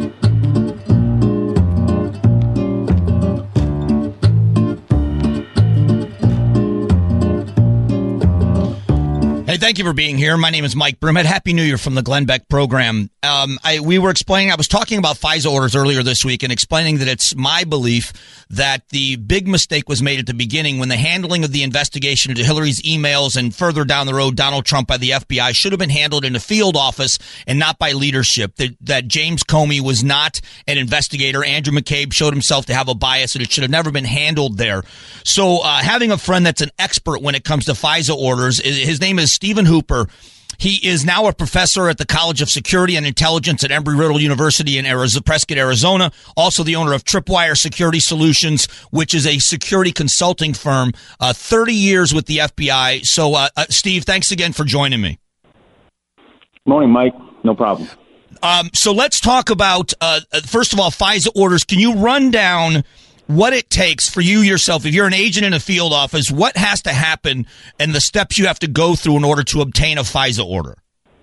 Hey, thank you for being here. My name is Mike Broomhead. Happy New Year from the Glenn Beck program. Um, I, we were explaining, I was talking about FISA orders earlier this week and explaining that it's my belief that the big mistake was made at the beginning when the handling of the investigation into Hillary's emails and further down the road, Donald Trump by the F B I should have been handled in a field office and not by leadership. That, that James Comey was not an investigator. Andrew McCabe showed himself to have a bias and it should have never been handled there. So uh, having a friend that's an expert when it comes to FISA orders, his name is Stephen Hooper. He is now a professor at the College of Security and Intelligence at Embry-Riddle University in Arizona, Prescott, Arizona. Also the owner of Tripwire Security Solutions, which is a security consulting firm. Uh, thirty years with the F B I. So, uh, uh, Steve, thanks again for joining me. Morning, Mike. No problem. Um, so let's talk about, uh, first of all, FISA orders. Can you run down what it takes for you yourself, if you're an agent in a field office, what has to happen and the steps you have to go through in order to obtain a FISA order?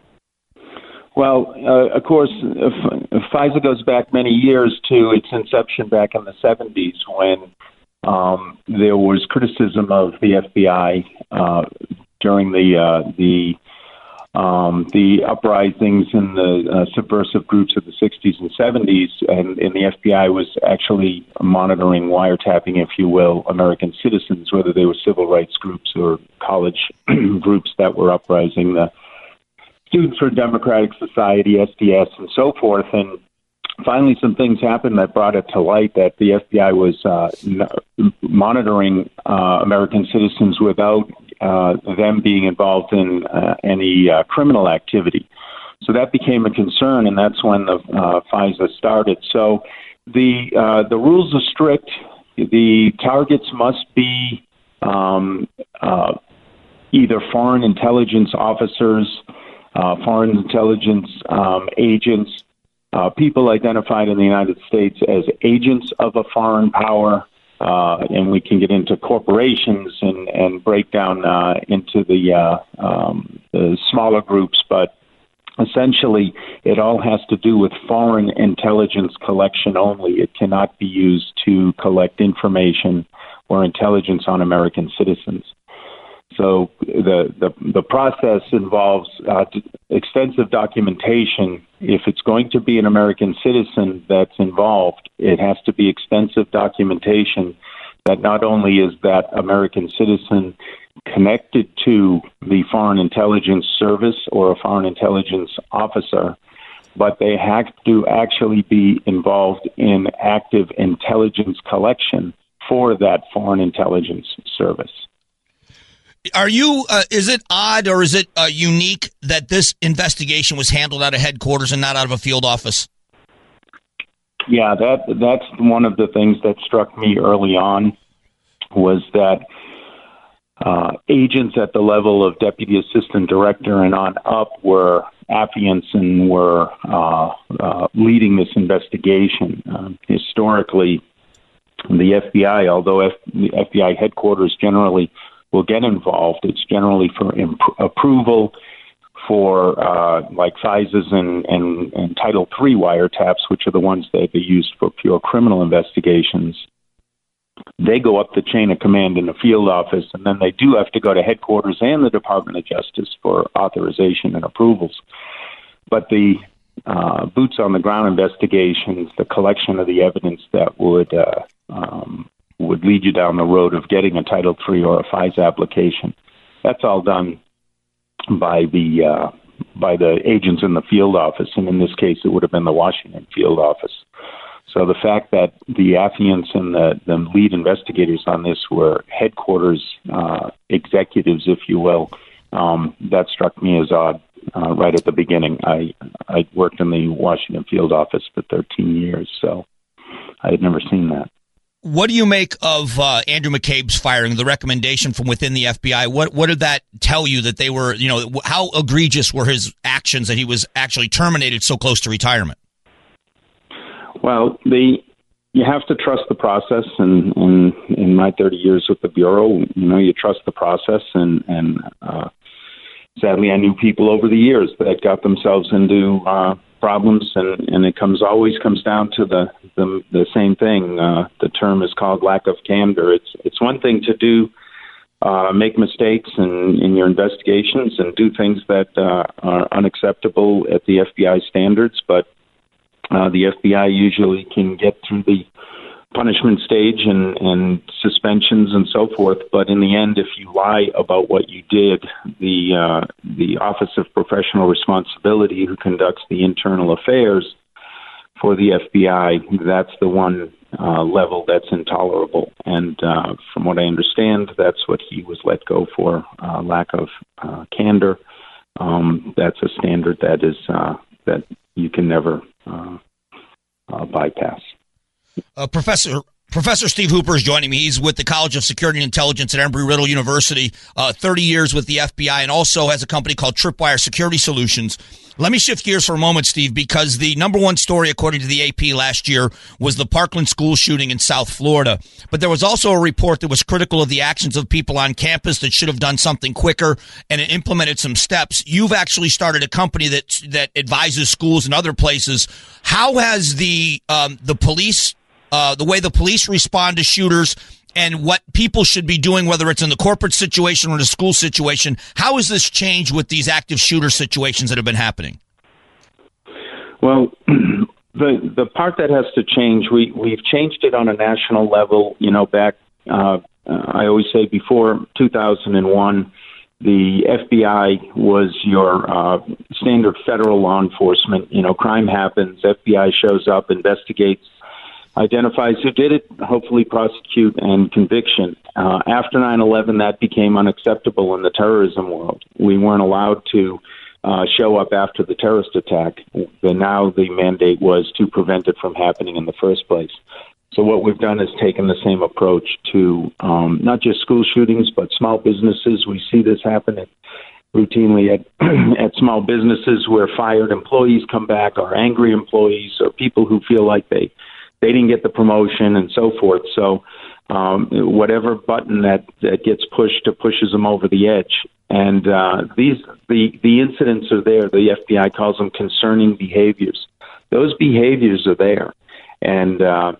Well, uh, of course, F- FISA goes back many years to its inception back in the seventies when um, there was criticism of the F B I uh, during the uh, the Um, the uprisings and the uh, subversive groups of the sixties and seventies, and, and the F B I was actually monitoring, wiretapping, if you will, American citizens, whether they were civil rights groups or college groups that were uprising, the Students for Democratic Society, S D S, and so forth. And finally, some things happened that brought it to light that the F B I was uh, n- monitoring uh, American citizens without uh, them being involved in uh, any uh, criminal activity. So that became a concern, and that's when the uh, FISA started. So the uh, the rules are strict. The targets must be um, uh, either foreign intelligence officers, uh, foreign intelligence um, agents, Uh, people identified in the United States as agents of a foreign power, uh, and we can get into corporations and, and break down uh, into the, uh, um, the smaller groups, but essentially it all has to do with foreign intelligence collection only. It cannot be used to collect information or intelligence on American citizens. So the, the the process involves uh, extensive documentation. If it's going to be an American citizen that's involved, it has to be extensive documentation that not only is that American citizen connected to the Foreign Intelligence Service or a foreign intelligence officer, but they have to actually be involved in active intelligence collection for that Foreign Intelligence Service. Are you, uh, is it odd or is it uh, unique that this investigation was handled out of headquarters and not out of a field office? Yeah, that that's one of the things that struck me early on was that uh, agents at the level of deputy assistant director and on up were affiants and were uh, uh, leading this investigation. Uh, historically, the F B I, although F- the F B I headquarters generally will get involved, it's generally for imp- approval for uh, like FISAs and, and, and Title three wiretaps, which are the ones that they used for pure criminal investigations. They go up the chain of command in the field office, and then they do have to go to headquarters and the Department of Justice for authorization and approvals. But the uh, boots on the ground investigations, the collection of the evidence that would uh, um, would lead you down the road of getting a Title three or a FISA application. That's all done by the uh, by the agents in the field office, and in this case, it would have been the Washington field office. So the fact that the affiants and the, the lead investigators on this were headquarters uh, executives, if you will, um, that struck me as odd uh, right at the beginning. I I worked in the Washington field office for thirteen years, so I had never seen that. What do you make of uh, Andrew McCabe's firing, the recommendation from within the F B I? What what did that tell you that they were, you know, how egregious were his actions that he was actually terminated so close to retirement? Well, the you have to trust the process, and, and in my thirty years with the Bureau, you know, you trust the process, and, and uh, sadly, I knew people over the years that got themselves into uh, problems, and, and it comes always comes down to the the, the same thing. Uh, the term is called lack of candor. It's it's one thing to do uh, make mistakes in, in your investigations and do things that uh, are unacceptable at the F B I standards, but uh, the F B I usually can get through the punishment stage and, and suspensions and so forth. But in the end, if you lie about what you did, the uh, the Office of Professional Responsibility, who conducts the internal affairs for the F B I, that's the one uh, level that's intolerable. And uh, from what I understand, that's what he was let go for, uh, lack of uh, candor. Um, that's a standard that is uh, that you can never uh, uh, bypass. Uh, Professor Professor Steve Hooper is joining me. He's with the College of Security and Intelligence at Embry-Riddle University, uh, thirty years with the F B I, and also has a company called Tripwire Security Solutions. Let me shift gears for a moment, Steve, because the number one story, according to the A P last year, was the Parkland school shooting in South Florida. But there was also a report that was critical of the actions of people on campus that should have done something quicker and implemented some steps. You've actually started a company that that advises schools and other places. How has the um, the police Uh, the way the police respond to shooters and what people should be doing, whether it's in the corporate situation or the school situation, how has this changed with these active shooter situations that have been happening? Well, the the part that has to change, we, we've changed it on a national level. You know, back, uh, I always say before two thousand one, the F B I was your uh, standard federal law enforcement. You know, crime happens, F B I shows up, investigates, identifies who did it, hopefully prosecute and conviction. Uh, after nine eleven, that became unacceptable in the terrorism world. We weren't allowed to uh, show up after the terrorist attack. But now the mandate was to prevent it from happening in the first place. So what we've done is taken the same approach to um, not just school shootings, but small businesses. We see this happen at, routinely at, at small businesses where fired employees come back, or angry employees, or people who feel like they They didn't get the promotion and so forth. So um, whatever button that, that gets pushed to pushes them over the edge. And uh, these the, the incidents are there. The F B I calls them concerning behaviors. Those behaviors are there. And uh,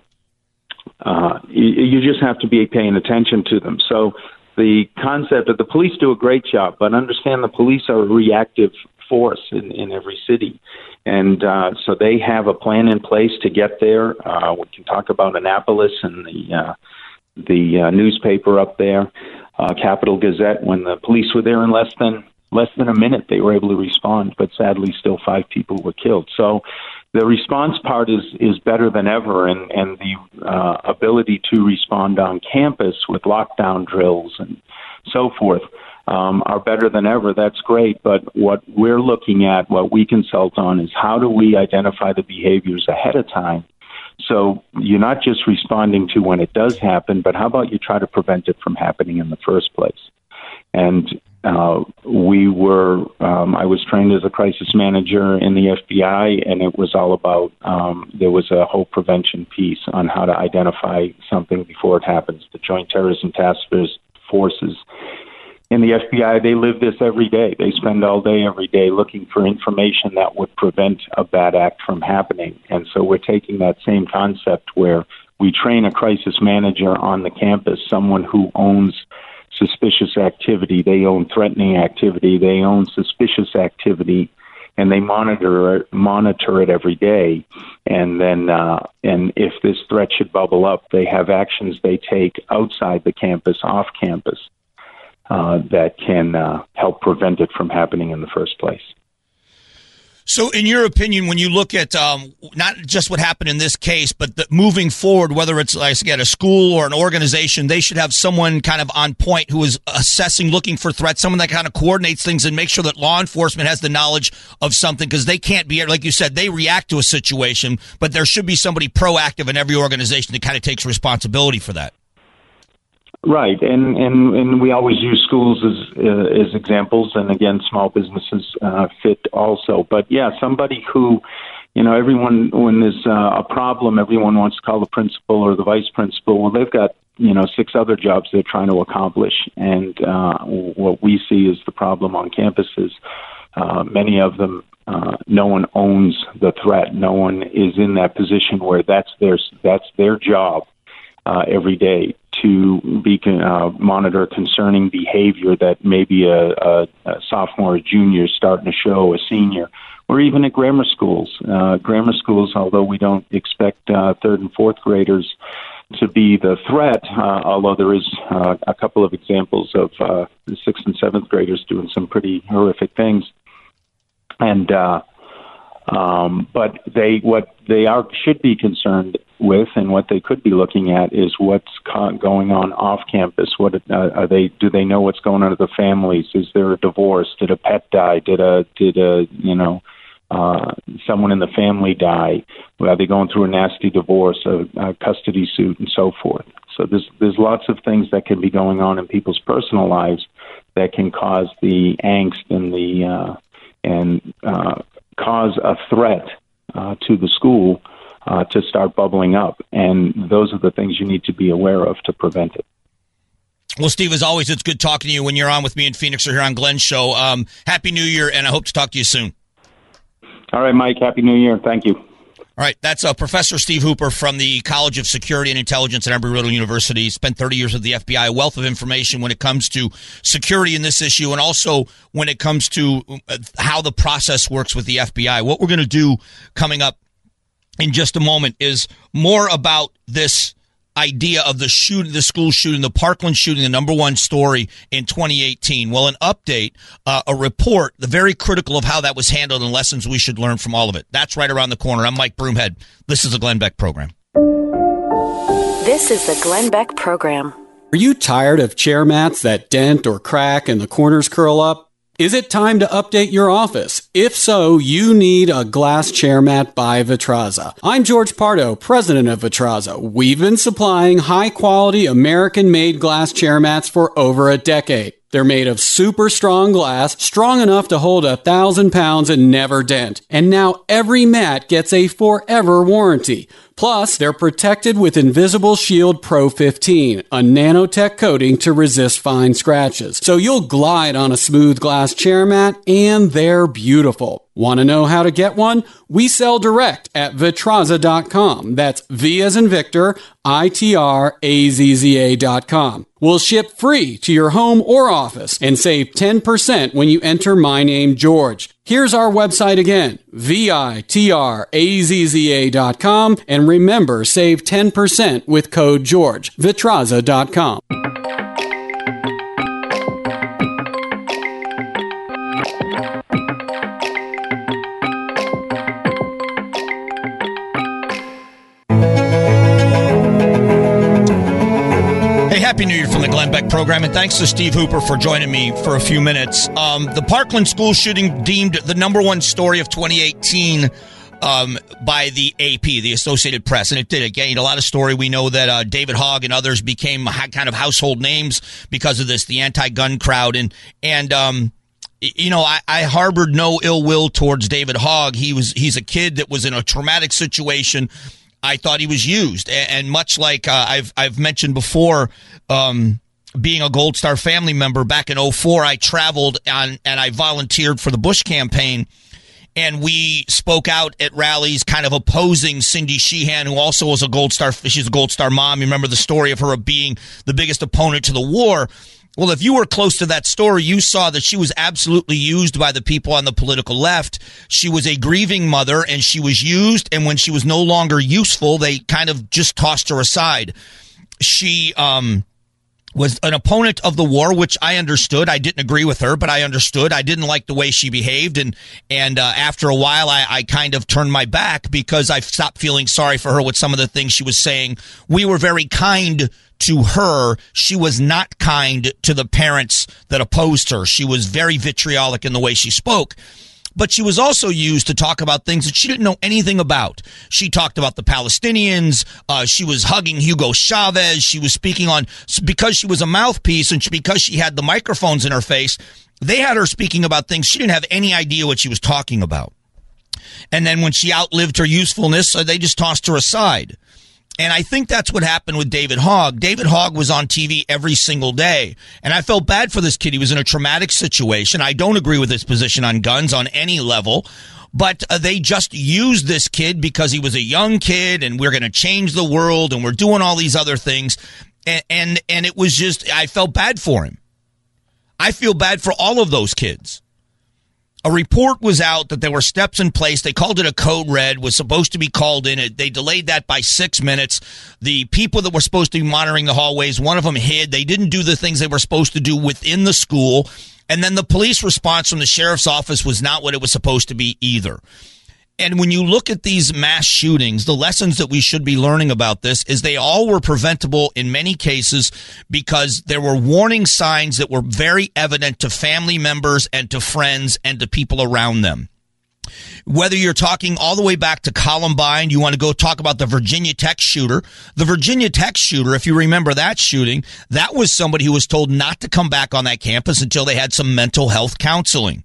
uh, you, you just have to be paying attention to them. So the concept that the police do a great job, but understand the police are a reactive force in, in every city. And uh, so they have a plan in place to get there. Uh, we can talk about Annapolis and the uh, the uh, newspaper up there, uh, Capital Gazette. When the police were there in less than less than a minute, they were able to respond. But sadly, still five people were killed. So the response part is is better than ever, and and the uh, ability to respond on campus with lockdown drills and so forth Um, are better than ever. That's great. But what we're looking at, what we consult on, is how do we identify the behaviors ahead of time? So you're not just responding to when it does happen, but how about you try to prevent it from happening in the first place? And uh, we were, um, I was trained as a crisis manager in the F B I, and it was all about, um, there was a whole prevention piece on how to identify something before it happens. The Joint Terrorism Task Forces in the F B I, they live this every day. They spend all day, every day looking for information that would prevent a bad act from happening. And so we're taking that same concept where we train a crisis manager on the campus, someone who owns suspicious activity. They own threatening activity. They own suspicious activity. and they monitor it, monitor it every day. And then, uh, and if this threat should bubble up, they have actions they take outside the campus, off campus, uh, that can uh, help prevent it from happening in the first place. So in your opinion, when you look at um, not just what happened in this case, but the, moving forward, whether it's, like I said, a school or an organization, they should have someone kind of on point who is assessing, looking for threats, someone that kind of coordinates things and makes sure that law enforcement has the knowledge of something, because they can't be, like you said, they react to a situation, but there should be somebody proactive in every organization that kind of takes responsibility for that. Right, and, and, and we always use schools as uh, as examples, and again, small businesses uh, fit also. But yeah, somebody who, you know, everyone, when there's uh, a problem, everyone wants to call the principal or the vice principal. Well, they've got, you know, six other jobs they're trying to accomplish, and uh, what we see is the problem on campuses. Uh, many of them, uh, no one owns the threat. No one is in that position where that's their that's their job uh, every day, to be uh, monitor concerning behavior that maybe a, a, a sophomore or junior is starting to show, a senior, or even at grammar schools. Uh, grammar schools, although we don't expect uh, third and fourth graders to be the threat, uh, although there is uh, a couple of examples of uh, the sixth and seventh graders doing some pretty horrific things. And uh, um, but they what they are should be concerned with, and what they could be looking at, is what's co- going on off campus. What uh, are they? Do they know what's going on with the families? Is there a divorce? Did a pet die? Did a did a you know uh, someone in the family die? Are they going through a nasty divorce, a, a custody suit, and so forth? So there's there's lots of things that can be going on in people's personal lives that can cause the angst and the uh, and uh, cause a threat uh, to the school uh, to start bubbling up. And those are the things you need to be aware of to prevent it. Well, Steve, as always, it's good talking to you when you're on with me in Phoenix or here on Glenn's show. Um, Happy New Year, and I hope to talk to you soon. All right, Mike. Happy New Year. Thank you. All right, that's uh, Professor Steve Hooper from the College of Security and Intelligence at Embry-Riddle University. He spent thirty years with the F B I, a wealth of information when it comes to security in this issue, and also when it comes to how the process works with the F B I. What we're going to do coming up in just a moment is more about this idea of the shoot, the school shooting, the Parkland shooting, the number one story in twenty eighteen. Well, an update, uh, a report, the very critical of how that was handled and lessons we should learn from all of it. That's right around the corner. I'm Mike Broomhead. This is the Glenn Beck Program. This is the Glenn Beck Program. Are you tired of chair mats that dent or crack and the corners curl up? Is it time to update your office? If so, you need a glass chair mat by Vitraza. I'm George Pardo, president of Vitraza. We've been supplying high-quality American-made glass chair mats for over a decade. They're made of super strong glass, strong enough to hold a thousand pounds and never dent. And now every mat gets a forever warranty. Plus, they're protected with Invisible Shield Pro fifteen, a nanotech coating to resist fine scratches. So you'll glide on a smooth glass chair mat, and they're beautiful. Want to know how to get one? We sell direct at Vitraza dot com. That's V as in Victor, I T R A Z Z A dot com. We'll ship free to your home or office and save ten percent when you enter my name, George. Here's our website again, V I T R A Z Z A dot com. And remember, save ten percent with code George. Vitraza dot com. Happy New Year from the Glenn Beck Program, and thanks to Steve Hooper for joining me for a few minutes. Um, the Parkland school shooting deemed the number one story of twenty eighteen um, by the A P, the Associated Press, and it did. It gained a lot of story. We know that uh, David Hogg and others became kind of household names because of this, the anti-gun crowd, and and um, you know, I, I harbored no ill will towards David Hogg. He was he's a kid that was in a traumatic situation. I thought he was used, and much like uh, I've I've mentioned before, um, being a Gold Star family member back in oh four, I traveled on and I volunteered for the Bush campaign, and we spoke out at rallies, kind of opposing Cindy Sheehan, who also was a Gold Star. She's a Gold Star mom. You remember the story of her being the biggest opponent to the war. Well, if you were close to that story, you saw that she was absolutely used by the people on the political left. She was a grieving mother, and she was used, and when she was no longer useful, they kind of just tossed her aside. She um, was an opponent of the war, which I understood. I didn't agree with her, but I understood. I didn't like the way she behaved, and and uh, after a while, I, I kind of turned my back because I stopped feeling sorry for her with some of the things she was saying. We were very kind to her. She was not kind to the parents that opposed her. She was very vitriolic in the way she spoke. But she was also used to talk about things that she didn't know anything about. She talked about the Palestinians. Uh, she was hugging Hugo Chavez. She was speaking on, because she was a mouthpiece and she, because she had the microphones in her face, they had her speaking about things she didn't have any idea what she was talking about. And then when she outlived her usefulness, uh, they just tossed her aside. And I think that's what happened with David Hogg. David Hogg was on T V every single day. And I felt bad for this kid. He was in a traumatic situation. I don't agree with his position on guns on any level. But uh, they just used this kid because he was a young kid and we're going to change the world and we're doing all these other things. And, and, and it was just, I felt bad for him. I feel bad for all of those kids. A report was out that there were steps in place. They called it a code red, was supposed to be called in. It. They delayed that by six minutes. The people that were supposed to be monitoring the hallways, one of them hid. They didn't do the things they were supposed to do within the school. And then the police response from the sheriff's office was not what it was supposed to be either. And when you look at these mass shootings, the lessons that we should be learning about this is they all were preventable in many cases because there were warning signs that were very evident to family members and to friends and to people around them. Whether you're talking all the way back to Columbine, you want to go talk about the Virginia Tech shooter. The Virginia Tech shooter, if you remember that shooting, that was somebody who was told not to come back on that campus until they had some mental health counseling.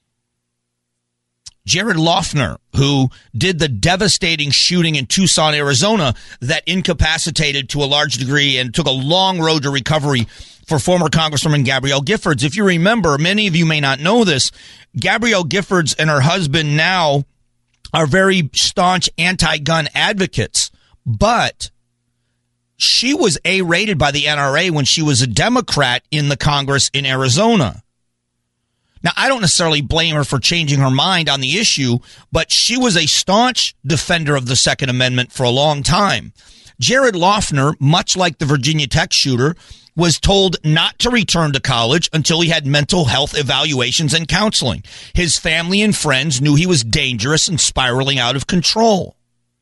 Jared Loughner, who did the devastating shooting in Tucson, Arizona, that incapacitated to a large degree and took a long road to recovery for former Congresswoman Gabrielle Giffords. If you remember, many of you may not know this, Gabrielle Giffords and her husband now are very staunch anti-gun advocates, but she was A-rated by the N R A when she was a Democrat in the Congress in Arizona. Now, I don't necessarily blame her for changing her mind on the issue, but she was a staunch defender of the Second Amendment for a long time. Jared Loughner, much like the Virginia Tech shooter, was told not to return to college until he had mental health evaluations and counseling. His family and friends knew he was dangerous and spiraling out of control.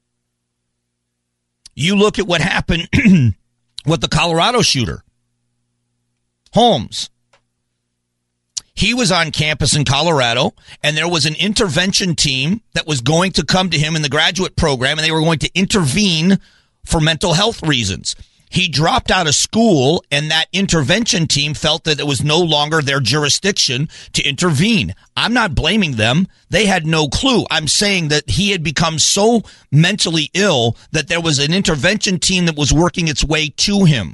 You look at what happened with the Colorado shooter, Holmes. He was on campus in Colorado, and there was an intervention team that was going to come to him in the graduate program, and they were going to intervene for mental health reasons. He dropped out of school, and that intervention team felt that it was no longer their jurisdiction to intervene. I'm not blaming them. They had no clue. I'm saying that he had become so mentally ill that there was an intervention team that was working its way to him.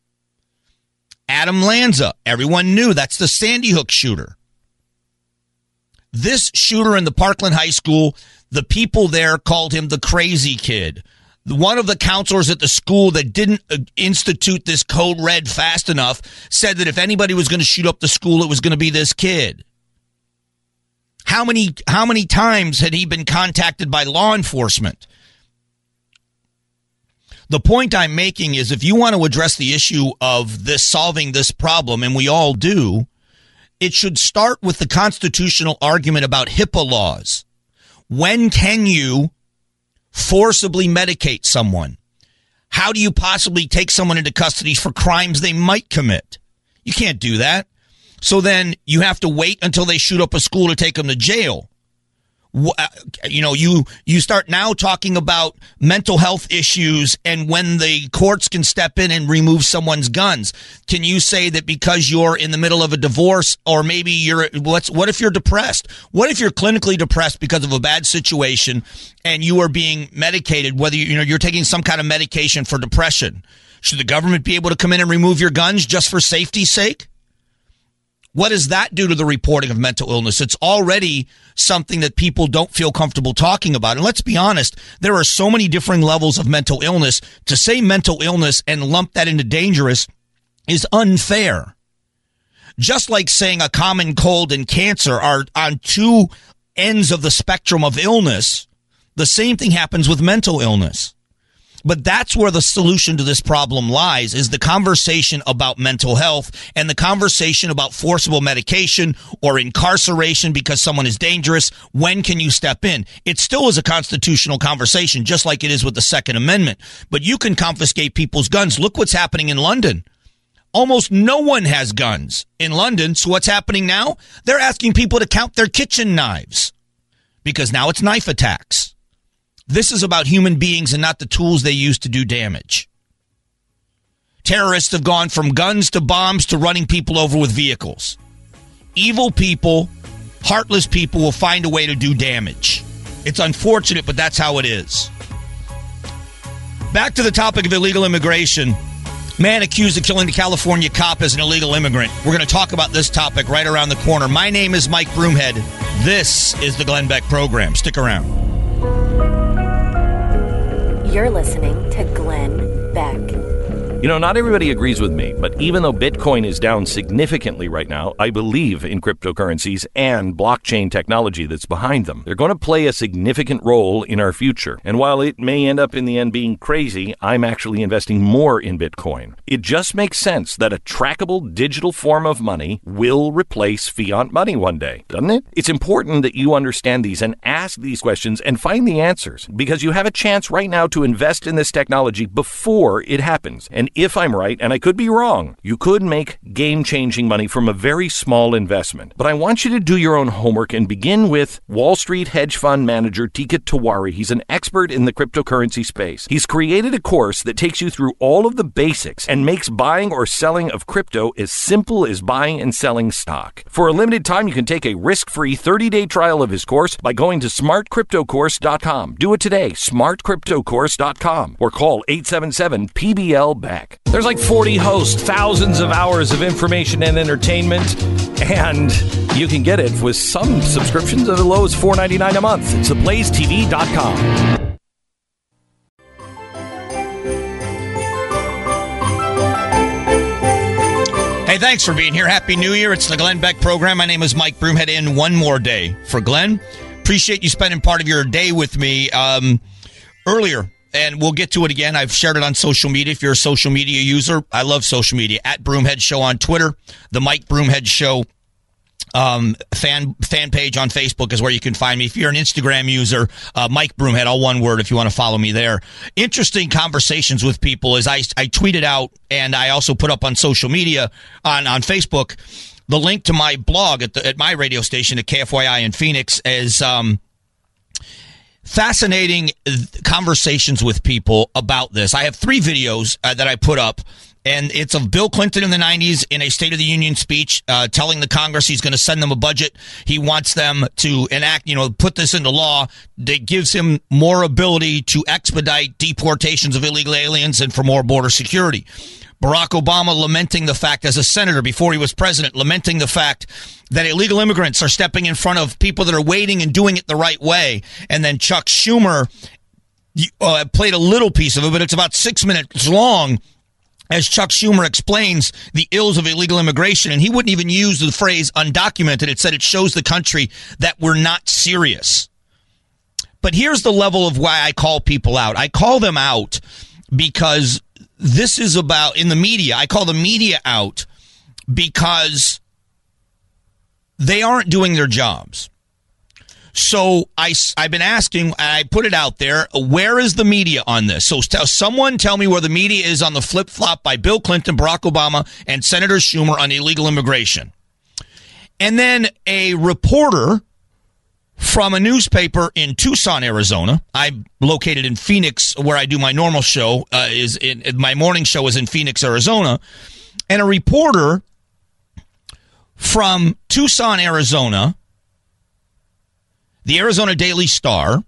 Adam Lanza, everyone knew that's the Sandy Hook shooter. This shooter in the Parkland High School, the people there called him the crazy kid. One of the counselors at the school that didn't institute this code red fast enough said that if anybody was going to shoot up the school, it was going to be this kid. How many, how many times had he been contacted by law enforcement? The point I'm making is if you want to address the issue of this solving this problem, and we all do, it should start with the constitutional argument about HIPAA laws. When can you forcibly medicate someone? How do you possibly take someone into custody for crimes they might commit? You can't do that. So then you have to wait until they shoot up a school to take them to jail. You know, you, you start now talking about mental health issues and when the courts can step in and remove someone's guns. Can you say that because you're in the middle of a divorce, or maybe you're, what's, what if you're depressed? What if you're clinically depressed because of a bad situation and you are being medicated, whether you, you know, you're taking some kind of medication for depression? Should the government be able to come in and remove your guns just for safety's sake? What does that do to the reporting of mental illness? It's already something that people don't feel comfortable talking about. And let's be honest, there are so many different levels of mental illness. To say mental illness and lump that into dangerous is unfair. Just like saying a common cold and cancer are on two ends of the spectrum of illness, the same thing happens with mental illness. But that's where the solution to this problem lies, is the conversation about mental health and the conversation about forcible medication or incarceration because someone is dangerous. When can you step in? It still is a constitutional conversation, just like it is with the Second Amendment. But you can confiscate people's guns. Look what's happening in London. Almost no one has guns in London. So what's happening now? They're asking people to count their kitchen knives because now it's knife attacks. This is about human beings and not the tools they use to do damage. Terrorists have gone from guns to bombs to running people over with vehicles. Evil people, heartless people will find a way to do damage. It's unfortunate, but that's how it is. Back to the topic of illegal immigration. Man accused of killing the California cop as an illegal immigrant. We're going to talk about this topic right around the corner. My name is Mike Broomhead. This is the Glenn Beck Program. Stick around. You're listening to Glenn Beck. You know, not everybody agrees with me, but even though Bitcoin is down significantly right now, I believe in cryptocurrencies and blockchain technology that's behind them. They're going to play a significant role in our future. And while it may end up in the end being crazy, I'm actually investing more in Bitcoin. It just makes sense that a trackable digital form of money will replace fiat money one day, doesn't it? It's important that you understand these and ask these questions and find the answers, because you have a chance right now to invest in this technology before it happens. And if I'm right, and I could be wrong, you could make game-changing money from a very small investment. But I want you to do your own homework and begin with Wall Street hedge fund manager Teeka Tiwari. He's an expert in the cryptocurrency space. He's created a course that takes you through all of the basics and makes buying or selling of crypto as simple as buying and selling stock. For a limited time, you can take a risk-free thirty-day trial of his course by going to smart crypto course dot com. Do it today, smart crypto course dot com, or call eight seven seven P B L B A C. There's like forty hosts, thousands of hours of information and entertainment, and you can get it with some subscriptions as low as four dollars and ninety-nine cents a month. It's the blaze T V dot com. Hey, thanks for being here. Happy New Year. It's the Glenn Beck Program. My name is Mike Broomhead. In one more day for Glenn. Appreciate you spending part of your day with me. Um, earlier, and we'll get to it again, I've shared it on social media. If you're a social media user, I love social media. At Broomhead Show on Twitter, the Mike Broomhead Show um, fan fan page on Facebook is where you can find me. If you're an Instagram user, uh, Mike Broomhead, all one word if you want to follow me there. Interesting conversations with people as I, I tweeted out, and I also put up on social media, on, on Facebook, the link to my blog at, the, at my radio station at K F Y I in Phoenix as um, fascinating conversations with people about this. I have three videos uh, that I put up, and it's of Bill Clinton in the nineties in a State of the Union speech uh, telling the Congress he's going to send them a budget. He wants them to enact, you know, put this into law that gives him more ability to expedite deportations of illegal aliens and for more border security. Barack Obama lamenting the fact, as a senator before he was president, lamenting the fact that illegal immigrants are stepping in front of people that are waiting and doing it the right way. And then Chuck Schumer uh, played a little piece of it, but it's about six minutes long, as Chuck Schumer explains the ills of illegal immigration. And he wouldn't even use the phrase undocumented. It said it shows the country that we're not serious. But here's the level of why I call people out. I call them out because this is about, in the media, I call the media out because they aren't doing their jobs. So I, I've been asking, I put it out there, where is the media on this? So tell, someone tell me where the media is on the flip-flop by Bill Clinton, Barack Obama, and Senator Schumer on illegal immigration. And then a reporter from a newspaper in Tucson, Arizona. I'm located in Phoenix, where I do my normal show. Uh, is in, my morning show is in Phoenix, Arizona. And a reporter from Tucson, Arizona, the Arizona Daily Star,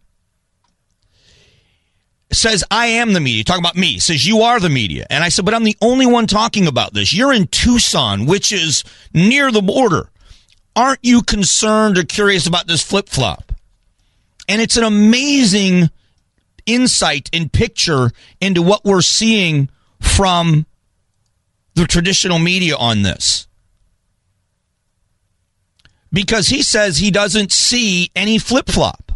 says, I am the media. Talking about me. Says, you are the media. And I said, but I'm the only one talking about this. You're in Tucson, which is near the border. Aren't you concerned or curious about this flip-flop? And it's an amazing insight and picture into what we're seeing from the traditional media on this. because he says he doesn't see any flip-flop.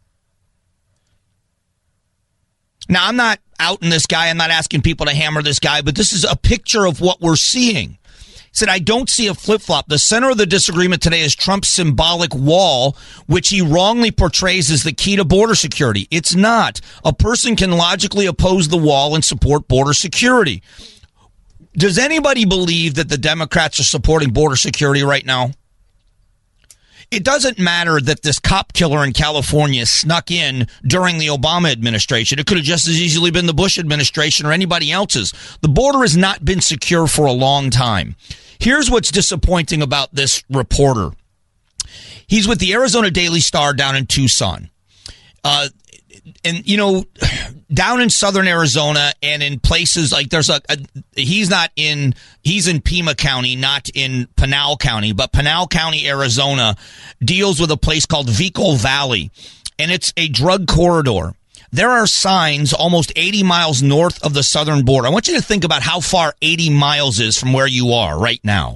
Now, I'm not outing this guy. I'm not asking people to hammer this guy, but this is a picture of what we're seeing. He said, I don't see a flip-flop. The center of the disagreement today is Trump's symbolic wall, which he wrongly portrays as the key to border security. It's not. A person can logically oppose the wall and support border security. Does anybody believe that the Democrats are supporting border security right now? It doesn't matter that this cop killer in California snuck in during the Obama administration. It could have just as easily been the Bush administration or anybody else's. The border has not been secure for a long time. Here's what's disappointing about this reporter. He's with the Arizona Daily Star down in Tucson. Uh, and, you know, down in southern Arizona and in places like there's a, a he's not in, he's in Pima County, not in Pinal County, but Pinal County, Arizona deals with a place called Vico Valley, and it's a drug corridor. There are signs almost eighty miles north of the southern border. I want you to think about how far eighty miles is from where you are right now.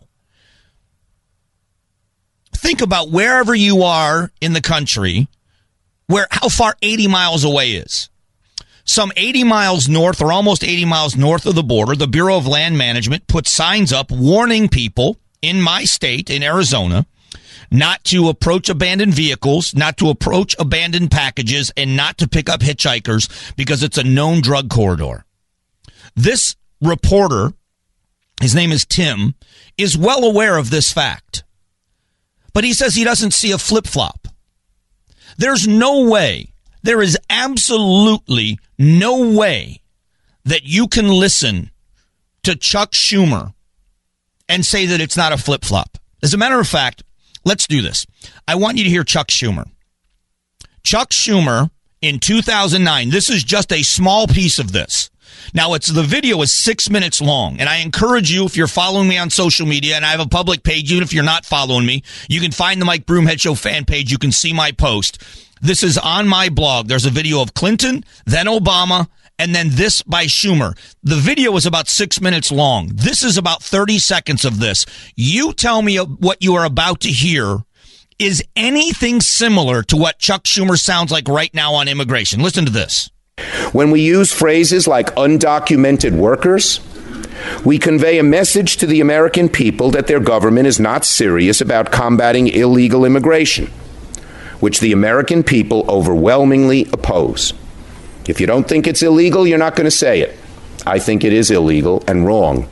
Think about wherever you are in the country, where how far eighty miles away is. Some eighty miles north or almost eighty miles north of the border, the Bureau of Land Management put signs up warning people in my state, in Arizona, not to approach abandoned vehicles, not to approach abandoned packages, and not to pick up hitchhikers because it's a known drug corridor. This reporter, his name is Tim, is well aware of this fact. But he says he doesn't see a flip-flop. There's no way, there is absolutely no way that you can listen to Chuck Schumer and say that it's not a flip-flop. As a matter of fact, let's do this. I want you to hear Chuck Schumer. Chuck Schumer in two thousand nine, this is just a small piece of this. Now, it's the video is six minutes long, and I encourage you, if you're following me on social media, and I have a public page, even if you're not following me, you can find the Mike Broomhead Show fan page. You can see my post. This is on my blog. There's a video of Clinton, then Obama, and then this by Schumer. The video is about six minutes long. This is about thirty seconds of this. You tell me what you are about to hear is anything similar to what Chuck Schumer sounds like right now on immigration. Listen to this. When we use phrases like undocumented workers, we convey a message to the American people that their government is not serious about combating illegal immigration, which the American people overwhelmingly oppose. If you don't think it's illegal, you're not going to say it. I think it is illegal and wrong.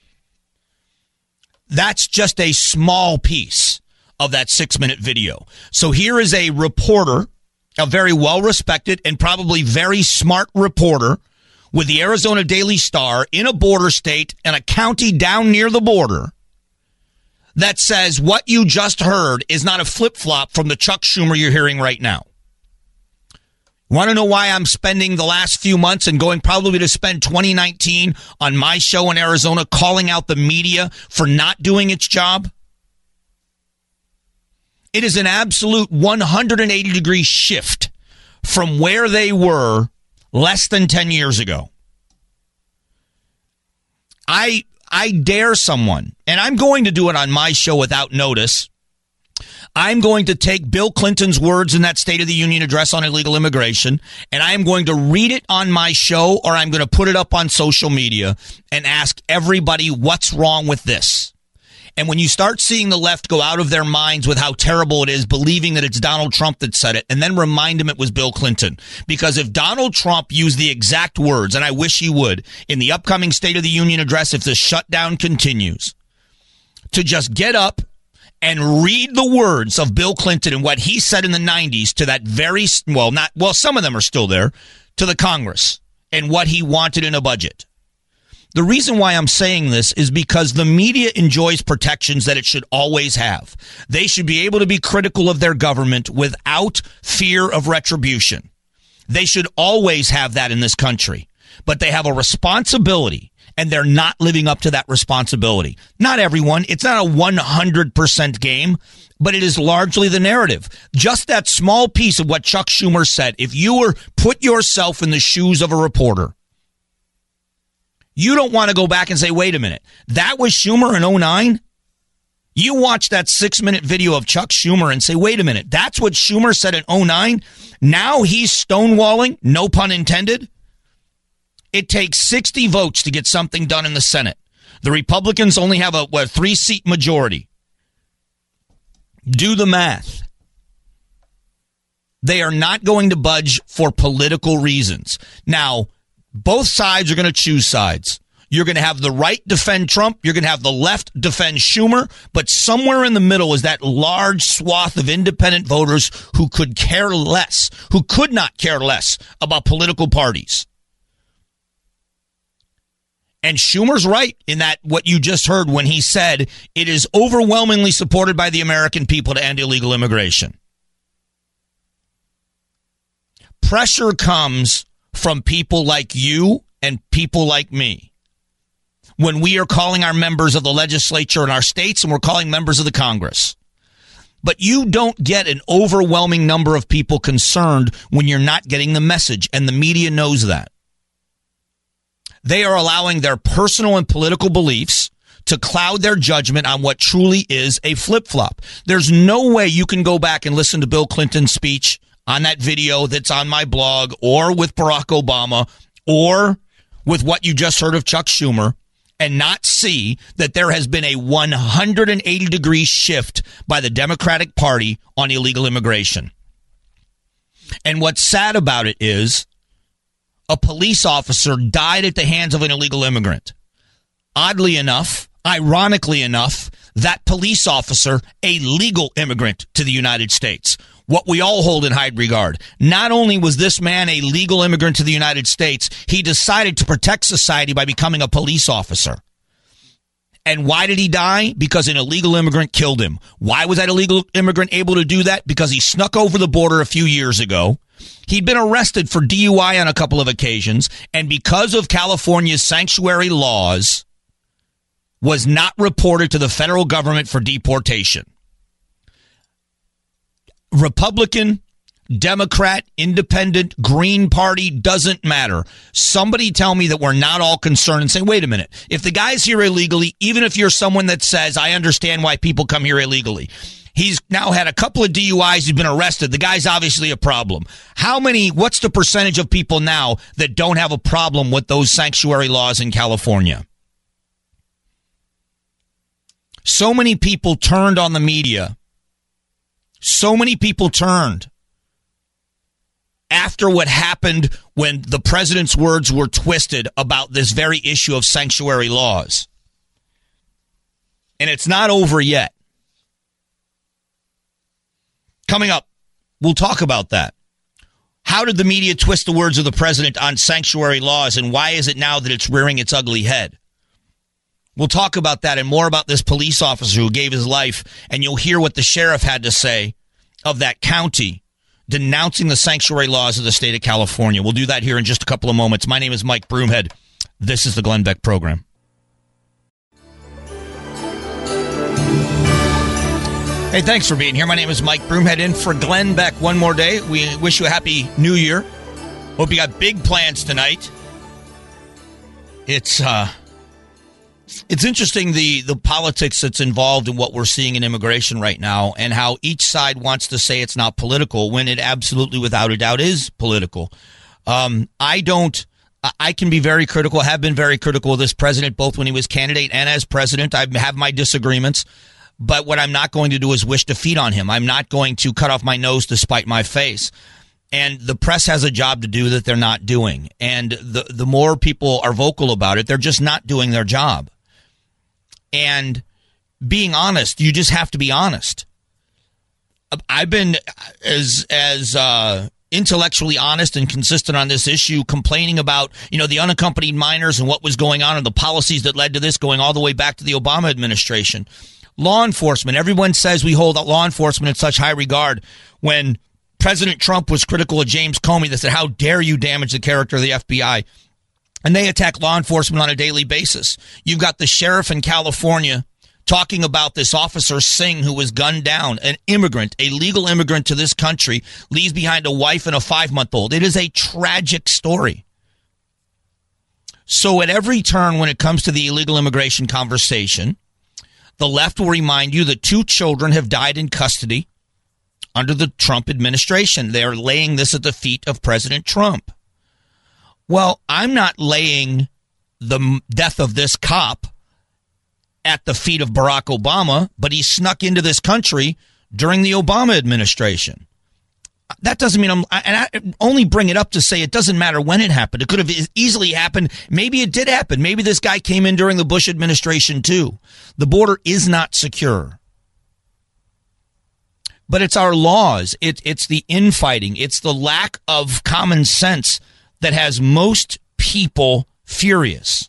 That's just a small piece of that six-minute video. So here is a reporter, a very well-respected and probably very smart reporter with the Arizona Daily Star in a border state and a county down near the border that says what you just heard is not a flip-flop from the Chuck Schumer you're hearing right now. Want to know why I'm spending the last few months and going probably to spend twenty nineteen on my show in Arizona calling out the media for not doing its job? It is an absolute one hundred eighty degree shift from where they were less than ten years ago. I I dare someone, and I'm going to do it on my show without notice. I'm going to take Bill Clinton's words in that State of the Union address on illegal immigration, and I am going to read it on my show, or I'm going to put it up on social media and ask everybody what's wrong with this. And when you start seeing the left go out of their minds with how terrible it is, believing that it's Donald Trump that said it, and then remind them it was Bill Clinton. Because if Donald Trump used the exact words, and I wish he would, in the upcoming State of the Union address, if the shutdown continues, to just get up and read the words of Bill Clinton and what he said in the nineties to that very, well, not, well, some of them are still there, to the Congress, and what he wanted in a budget. The reason why I'm saying this is because the media enjoys protections that it should always have. They should be able to be critical of their government without fear of retribution. They should always have that in this country. But they have a responsibility, and they're not living up to that responsibility. Not everyone. It's not a one hundred percent game, but it is largely the narrative. Just that small piece of what Chuck Schumer said. If you were put yourself in the shoes of a reporter, you don't want to go back and say, wait a minute, that was Schumer in oh nine? You watch that six-minute video of Chuck Schumer and say, wait a minute, that's what Schumer said in oh nine? Now he's stonewalling, no pun intended? It takes sixty votes to get something done in the Senate. The Republicans only have a what, three-seat majority. Do the math. They are not going to budge for political reasons. Now, both sides are going to choose sides. You're going to have the right defend Trump. You're going to have the left defend Schumer. But somewhere in the middle is that large swath of independent voters who could care less, who could not care less about political parties. And Schumer's right in that what you just heard when he said it is overwhelmingly supported by the American people to end illegal immigration. Pressure comes from people like you and people like me. When we are calling our members of the legislature in our states and we're calling members of the Congress. But you don't get an overwhelming number of people concerned when you're not getting the message, and the media knows that. They are allowing their personal and political beliefs to cloud their judgment on what truly is a flip-flop. There's no way you can go back and listen to Bill Clinton's speech on that video that's on my blog, or with Barack Obama, or with what you just heard of Chuck Schumer, and not see that there has been a one hundred eighty degree shift by the Democratic Party on illegal immigration. And what's sad about it is a police officer died at the hands of an illegal immigrant. Oddly enough, ironically enough, that police officer, a legal immigrant to the United States. What we all hold in high regard. Not only was this man a legal immigrant to the United States, he decided to protect society by becoming a police officer. And why did he die? Because an illegal immigrant killed him. Why was that illegal immigrant able to do that? Because he snuck over the border a few years ago. He'd been arrested for D U I on a couple of occasions, and because of California's sanctuary laws, was not reported to the federal government for deportation. Republican, Democrat, Independent, Green Party, doesn't matter. Somebody tell me that we're not all concerned and say, wait a minute, if the guy's here illegally, even if you're someone that says, I understand why people come here illegally, he's now had a couple of D U Is, he's been arrested, the guy's obviously a problem. How many, what's the percentage of people now that don't have a problem with those sanctuary laws in California? So many people turned on the media. So many people turned after what happened when the president's words were twisted about this very issue of sanctuary laws. And it's not over yet. Coming up, we'll talk about that. How did the media twist the words of the president on sanctuary laws, and why is it now that it's rearing its ugly head? We'll talk about that and more about this police officer who gave his life, and you'll hear what the sheriff had to say of that county denouncing the sanctuary laws of the state of California. We'll do that here in just a couple of moments. My name is Mike Broomhead. This is the Glenn Beck Program. Hey, thanks for being here. My name is Mike Broomhead, in for Glenn Beck one more day. We wish you a happy new year. Hope you got big plans tonight. It's, uh... It's interesting, the, the politics that's involved in what we're seeing in immigration right now, and how each side wants to say it's not political when it absolutely, without a doubt, is political. Um, I don't, I can be very critical, have been very critical of this president, both when he was candidate and as president. I have my disagreements, but what I'm not going to do is wish defeat on him. I'm not going to cut off my nose to spite my face. And the press has a job to do that they're not doing. And the, the more people are vocal about it, they're just not doing their job. And being honest, you just have to be honest. I've been as as uh, intellectually honest and consistent on this issue, complaining about, you know, the unaccompanied minors and what was going on and the policies that led to this, going all the way back to the Obama administration. Law enforcement, everyone says we hold law enforcement in such high regard. When President Trump was critical of James Comey, they said, how dare you damage the character of the F B I? And they attack law enforcement on a daily basis. You've got the sheriff in California talking about this officer Singh who was gunned down, an immigrant, a legal immigrant to this country, leaves behind a wife and a five-month-old. It is a tragic story. So at every turn when it comes to the illegal immigration conversation, The left will remind you that two children have died in custody under the Trump administration. They are laying this at the feet of President Trump. Well, I'm not laying the death of this cop at the feet of Barack Obama, but he snuck into this country during the Obama administration. That doesn't mean I'm, and I only bring it up to say it doesn't matter when it happened. It could have easily happened. Maybe it did happen. Maybe this guy came in during the Bush administration too. The border is not secure. But it's our laws. It, it's the infighting. It's the lack of common sense that has most people furious.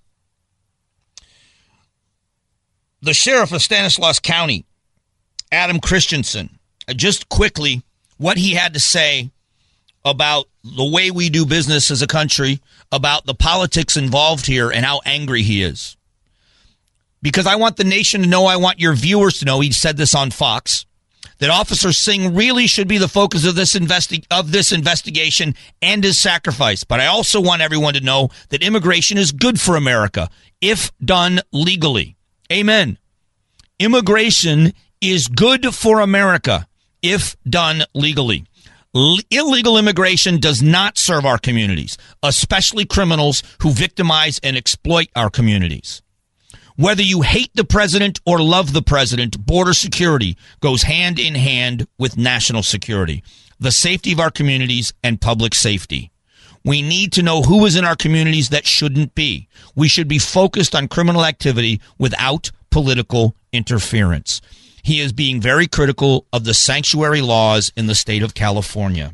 The sheriff of Stanislaus County, Adam Christensen, just quickly, what he had to say about the way we do business as a country, about the politics involved here, and how angry he is. Because I want the nation to know, I want your viewers to know, he said this on Fox, that Officer Singh really should be the focus of this investi- of this investigation and his sacrifice. But I also want everyone to know that immigration is good for America if done legally. Amen. Immigration is good for America if done legally. L- illegal immigration does not serve our communities, especially criminals who victimize and exploit our communities. Whether you hate the president or love the president, border security goes hand in hand with national security, the safety of our communities, and public safety. We need to know who is in our communities that shouldn't be. We should be focused on criminal activity without political interference. He is being very critical of the sanctuary laws in the state of California.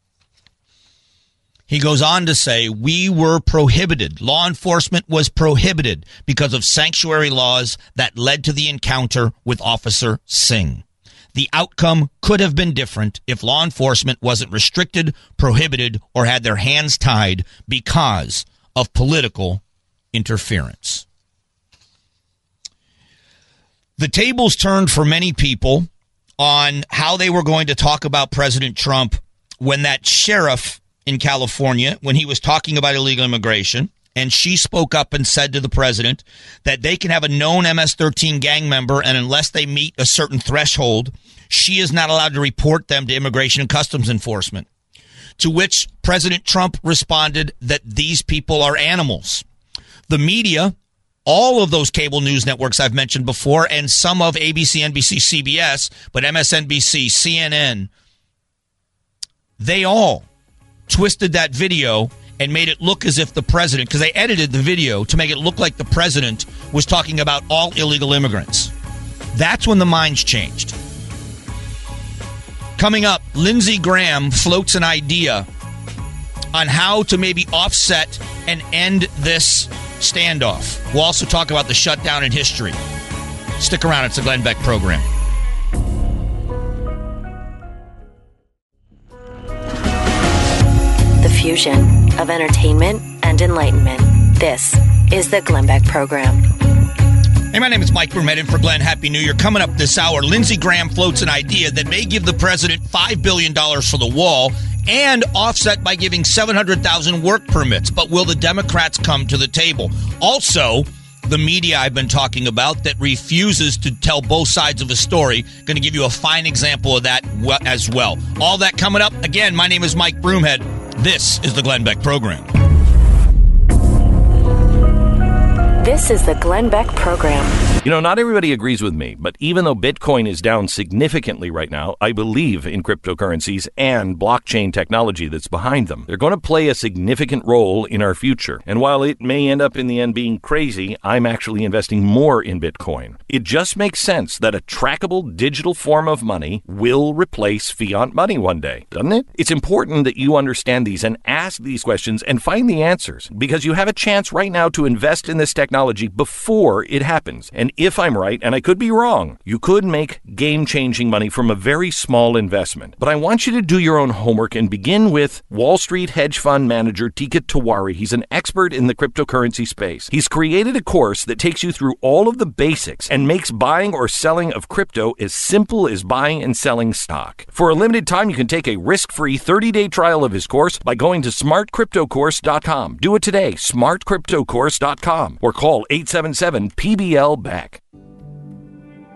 He goes on to say, we were prohibited. Law enforcement was prohibited because of sanctuary laws that led to the encounter with Officer Singh. The outcome could have been different if law enforcement wasn't restricted, prohibited, or had their hands tied because of political interference. The tables turned for many people on how they were going to talk about President Trump when that sheriff in California, when he was talking about illegal immigration, and she spoke up and said to the president that they can have a known M S thirteen gang member, and unless they meet a certain threshold, she is not allowed to report them to Immigration and Customs Enforcement. To which President Trump responded that these people are animals. The media, all of those cable news networks I've mentioned before, and some of A B C, N B C, C B S, but M S N B C, C N N, they all twisted that video and made it look as if the president, because they edited the video to make it look like the president was talking about all illegal immigrants. That's when the minds changed. Coming up, Lindsey Graham floats an idea on how to maybe offset and end this standoff. We'll also talk about the shutdown in history. Stick around. It's the Glenn Beck Program. The fusion of entertainment and enlightenment. This is the Glenn Beck Program. Hey, my name is Mike Broomhead, in for Glenn. Happy New Year. Coming up this hour, Lindsey Graham floats an idea that may give the president five billion dollars for the wall and offset by giving seven hundred thousand work permits. But will the Democrats come to the table? Also, the media I've been talking about that refuses to tell both sides of a story. Going to give you a fine example of that as well. All that coming up. Again, my name is Mike Broomhead. This is the Glenn Beck Program. This is the Glenn Beck Program. You know, not everybody agrees with me, but even though Bitcoin is down significantly right now, I believe in cryptocurrencies and blockchain technology that's behind them. They're going to play a significant role in our future. And while it may end up in the end being crazy, I'm actually investing more in Bitcoin. It just makes sense that a trackable digital form of money will replace fiat money one day, doesn't it? It's important that you understand these and ask these questions and find the answers, because you have a chance right now to invest in this technology before it happens. And if I'm right, and I could be wrong, you could make game-changing money from a very small investment. But I want you to do your own homework and begin with Wall Street hedge fund manager Teeka Tiwari. He's an expert in the cryptocurrency space. He's created a course that takes you through all of the basics and makes buying or selling of crypto as simple as buying and selling stock. For a limited time, you can take a risk-free thirty-day trial of his course by going to smart crypto course dot com. Do it today, smart crypto course dot com, or call eight seven seven P B L back.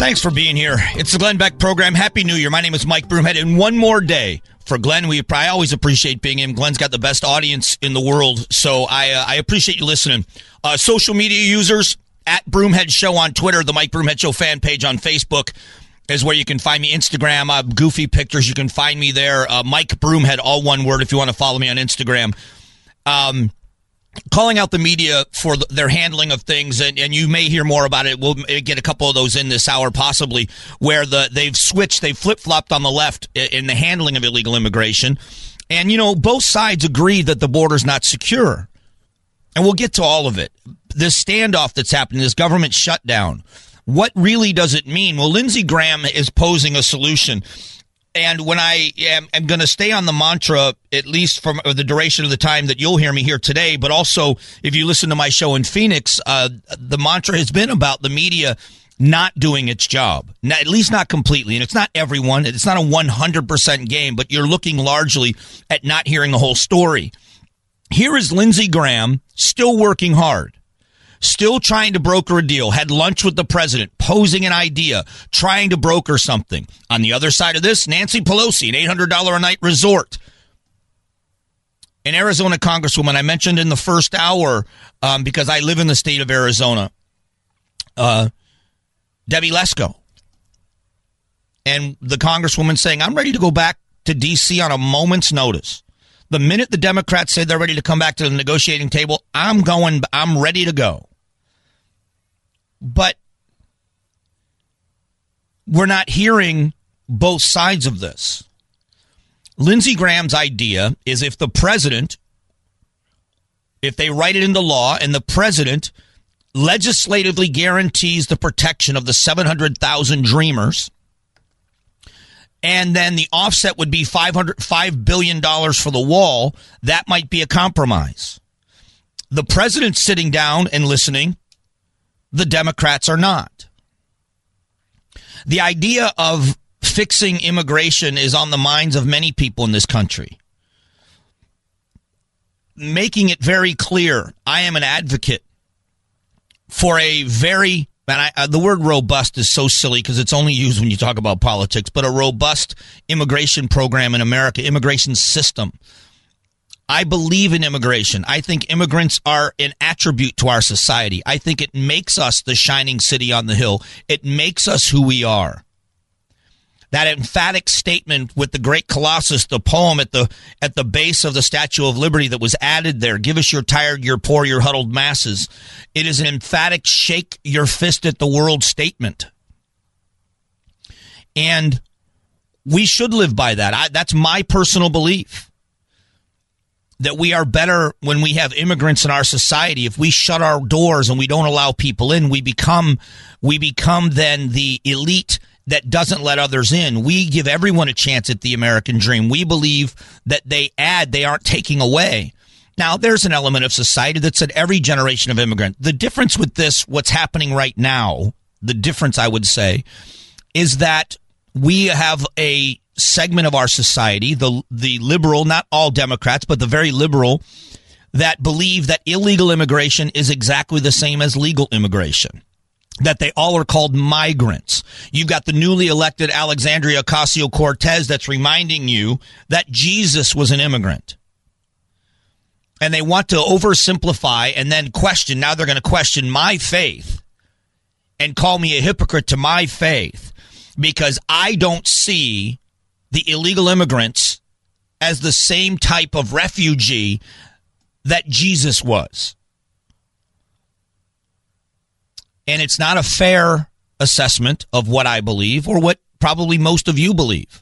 Thanks for being here. It's the Glenn Beck program. Happy New Year. My name is Mike Broomhead, and one more day for Glenn. We I always appreciate being him. Glenn's got the best audience in the world, so I uh, I appreciate you listening. Uh, social media users, at Broomhead Show on Twitter, the Mike Broomhead Show fan page on Facebook is where you can find me. Instagram, uh, goofy pictures, you can find me there. Uh, Mike Broomhead, all one word, if you want to follow me on Instagram. Um... Calling out the media for the, their handling of things, and, and you may hear more about it. We'll get a couple of those in this hour, possibly, where the they've switched, they've flip-flopped on the left in the handling of illegal immigration. And, you know, both sides agree that the border's not secure. And we'll get to all of it. This standoff that's happening, this government shutdown, what really does it mean? Well, Lindsey Graham is posing a solution. And when I am I'm going to stay on the mantra, at least for the duration of the time that you'll hear me here today, but also if you listen to my show in Phoenix, uh, the mantra has been about the media not doing its job, not, at least not completely. And it's not everyone. It's not a one hundred percent game, but you're looking largely at not hearing the whole story. Here is Lindsey Graham still working hard. Still trying to broker a deal, had lunch with the president, posing an idea, trying to broker something. On the other side of this, Nancy Pelosi, an eight hundred dollars a night resort. An Arizona congresswoman I mentioned in the first hour, um, because I live in the state of Arizona, uh, Debbie Lesko. And the congresswoman saying, I'm ready to go back to D C on a moment's notice. The minute the Democrats say they're ready to come back to the negotiating table, I'm going, I'm ready to go. But we're not hearing both sides of this. Lindsey Graham's idea is if the president, if they write it into law and the president legislatively guarantees the protection of the seven hundred thousand dreamers, and then the offset would be five hundred, five billion dollars for the wall, that might be a compromise. The president's sitting down and listening. The Democrats are not. The idea of fixing immigration is on the minds of many people in this country. Making it very clear, I am an advocate for a very, and I, uh, the word robust is so silly because it's only used when you talk about politics, but a robust immigration program in America, immigration system. I believe in immigration. I think immigrants are an attribute to our society. I think it makes us the shining city on the hill. It makes us who we are. That emphatic statement with the great Colossus, the poem at the at the base of the Statue of Liberty that was added there, give us your tired, your poor, your huddled masses. It is an emphatic shake your fist at the world statement. And we should live by that. I, that's my personal belief. That we are better when we have immigrants in our society. If we shut our doors and we don't allow people in, we become we become then the elite that doesn't let others in. We give everyone a chance at the American dream. We believe that they add, they aren't taking away. Now, there's an element of society that said every generation of immigrant. The difference with this, what's happening right now, the difference I would say, is that we have a segment of our society, the the liberal, not all Democrats, but the very liberal, that believe that illegal immigration is exactly the same as legal immigration, that they all are called migrants. You've got the newly elected Alexandria Ocasio-Cortez that's reminding you that Jesus was an immigrant. And they want to oversimplify and then question. Now they're going to question my faith and call me a hypocrite to my faith because I don't see the illegal immigrants as the same type of refugee that Jesus was. And it's not a fair assessment of what I believe or what probably most of you believe.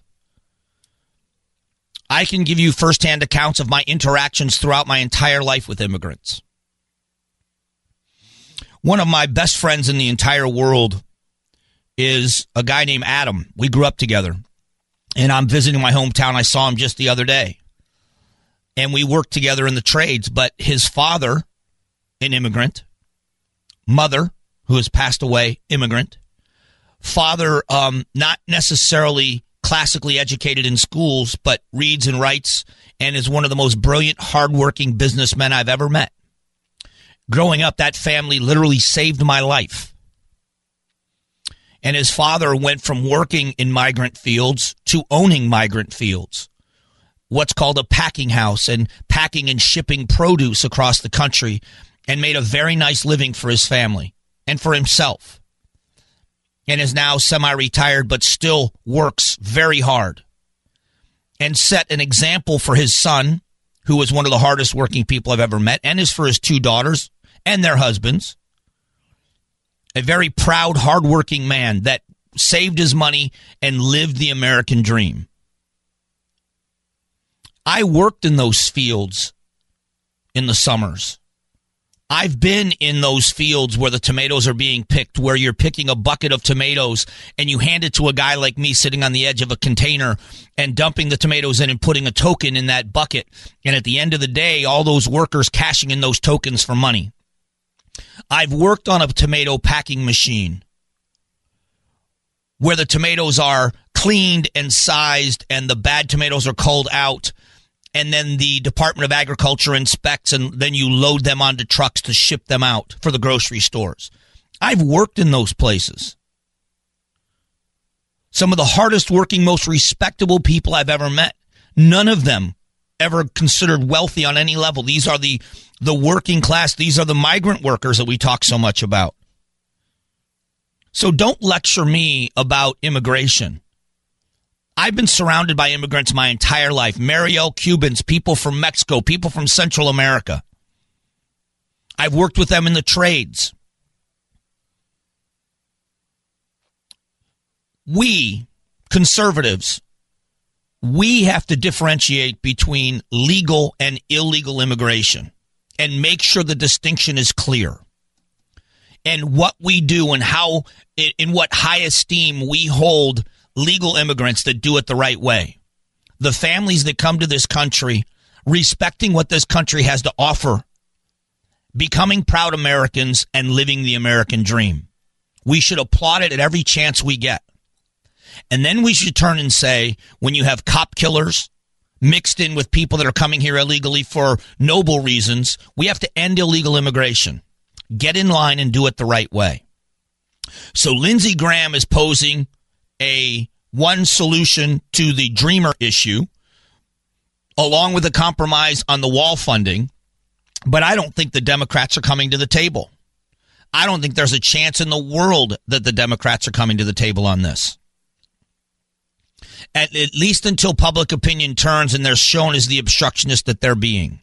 I can give you firsthand accounts of my interactions throughout my entire life with immigrants. One of my best friends in the entire world is a guy named Adam. We grew up together. And I'm visiting my hometown. I saw him just the other day. And we worked together in the trades. But his father, an immigrant. Mother, who has passed away, immigrant. Father, um, not necessarily classically educated in schools, but reads and writes and is one of the most brilliant, hardworking businessmen I've ever met. Growing up, that family literally saved my life. And his father went from working in migrant fields to owning migrant fields, what's called a packing house, and packing and shipping produce across the country, and made a very nice living for his family and for himself. And is now semi-retired, but still works very hard. And set an example for his son, who was one of the hardest working people I've ever met, and is for his two daughters and their husbands. A very proud, hardworking man that saved his money and lived the American dream. I worked in those fields in the summers. I've been in those fields where the tomatoes are being picked, where you're picking a bucket of tomatoes and you hand it to a guy like me sitting on the edge of a container and dumping the tomatoes in and putting a token in that bucket. And at the end of the day, all those workers cashing in those tokens for money. I've worked on a tomato packing machine where the tomatoes are cleaned and sized and the bad tomatoes are culled out. And then the Department of Agriculture inspects, and then you load them onto trucks to ship them out for the grocery stores. I've worked in those places. Some of the hardest working, most respectable people I've ever met. None of them ever considered wealthy on any level. These are the, the working class. These are the migrant workers that we talk so much about. So don't lecture me about immigration. I've been surrounded by immigrants my entire life. Mariel Cubans, people from Mexico, people from Central America. I've worked with them in the trades. We, conservatives, we have to differentiate between legal and illegal immigration and make sure the distinction is clear. And what we do and how, in what high esteem we hold legal immigrants that do it the right way. The families that come to this country, respecting what this country has to offer, becoming proud Americans and living the American dream. We should applaud it at every chance we get. And then we should turn and say, when you have cop killers mixed in with people that are coming here illegally for noble reasons, we have to end illegal immigration. Get in line and do it the right way. So Lindsey Graham is posing a one solution to the Dreamer issue, along with a compromise on the wall funding. But I don't think the Democrats are coming to the table. I don't think there's a chance in the world that the Democrats are coming to the table on this. At, at least until public opinion turns and they're shown as the obstructionist that they're being.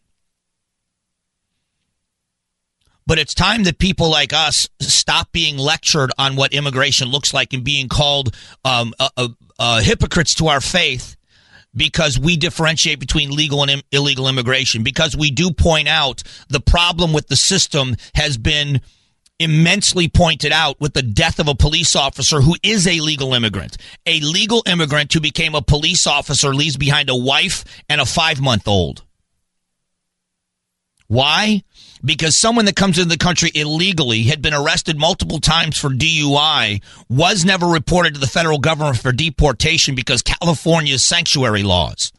But it's time that people like us stop being lectured on what immigration looks like and being called um, uh, uh, uh, hypocrites to our faith because we differentiate between legal and im- illegal immigration, because we do point out the problem with the system has been immensely pointed out with the death of a police officer who is a legal immigrant. A legal immigrant who became a police officer leaves behind a wife and a five-month-old. Why? Because someone that comes into the country illegally, had been arrested multiple times for D U I, was never reported to the federal government for deportation because California's sanctuary laws.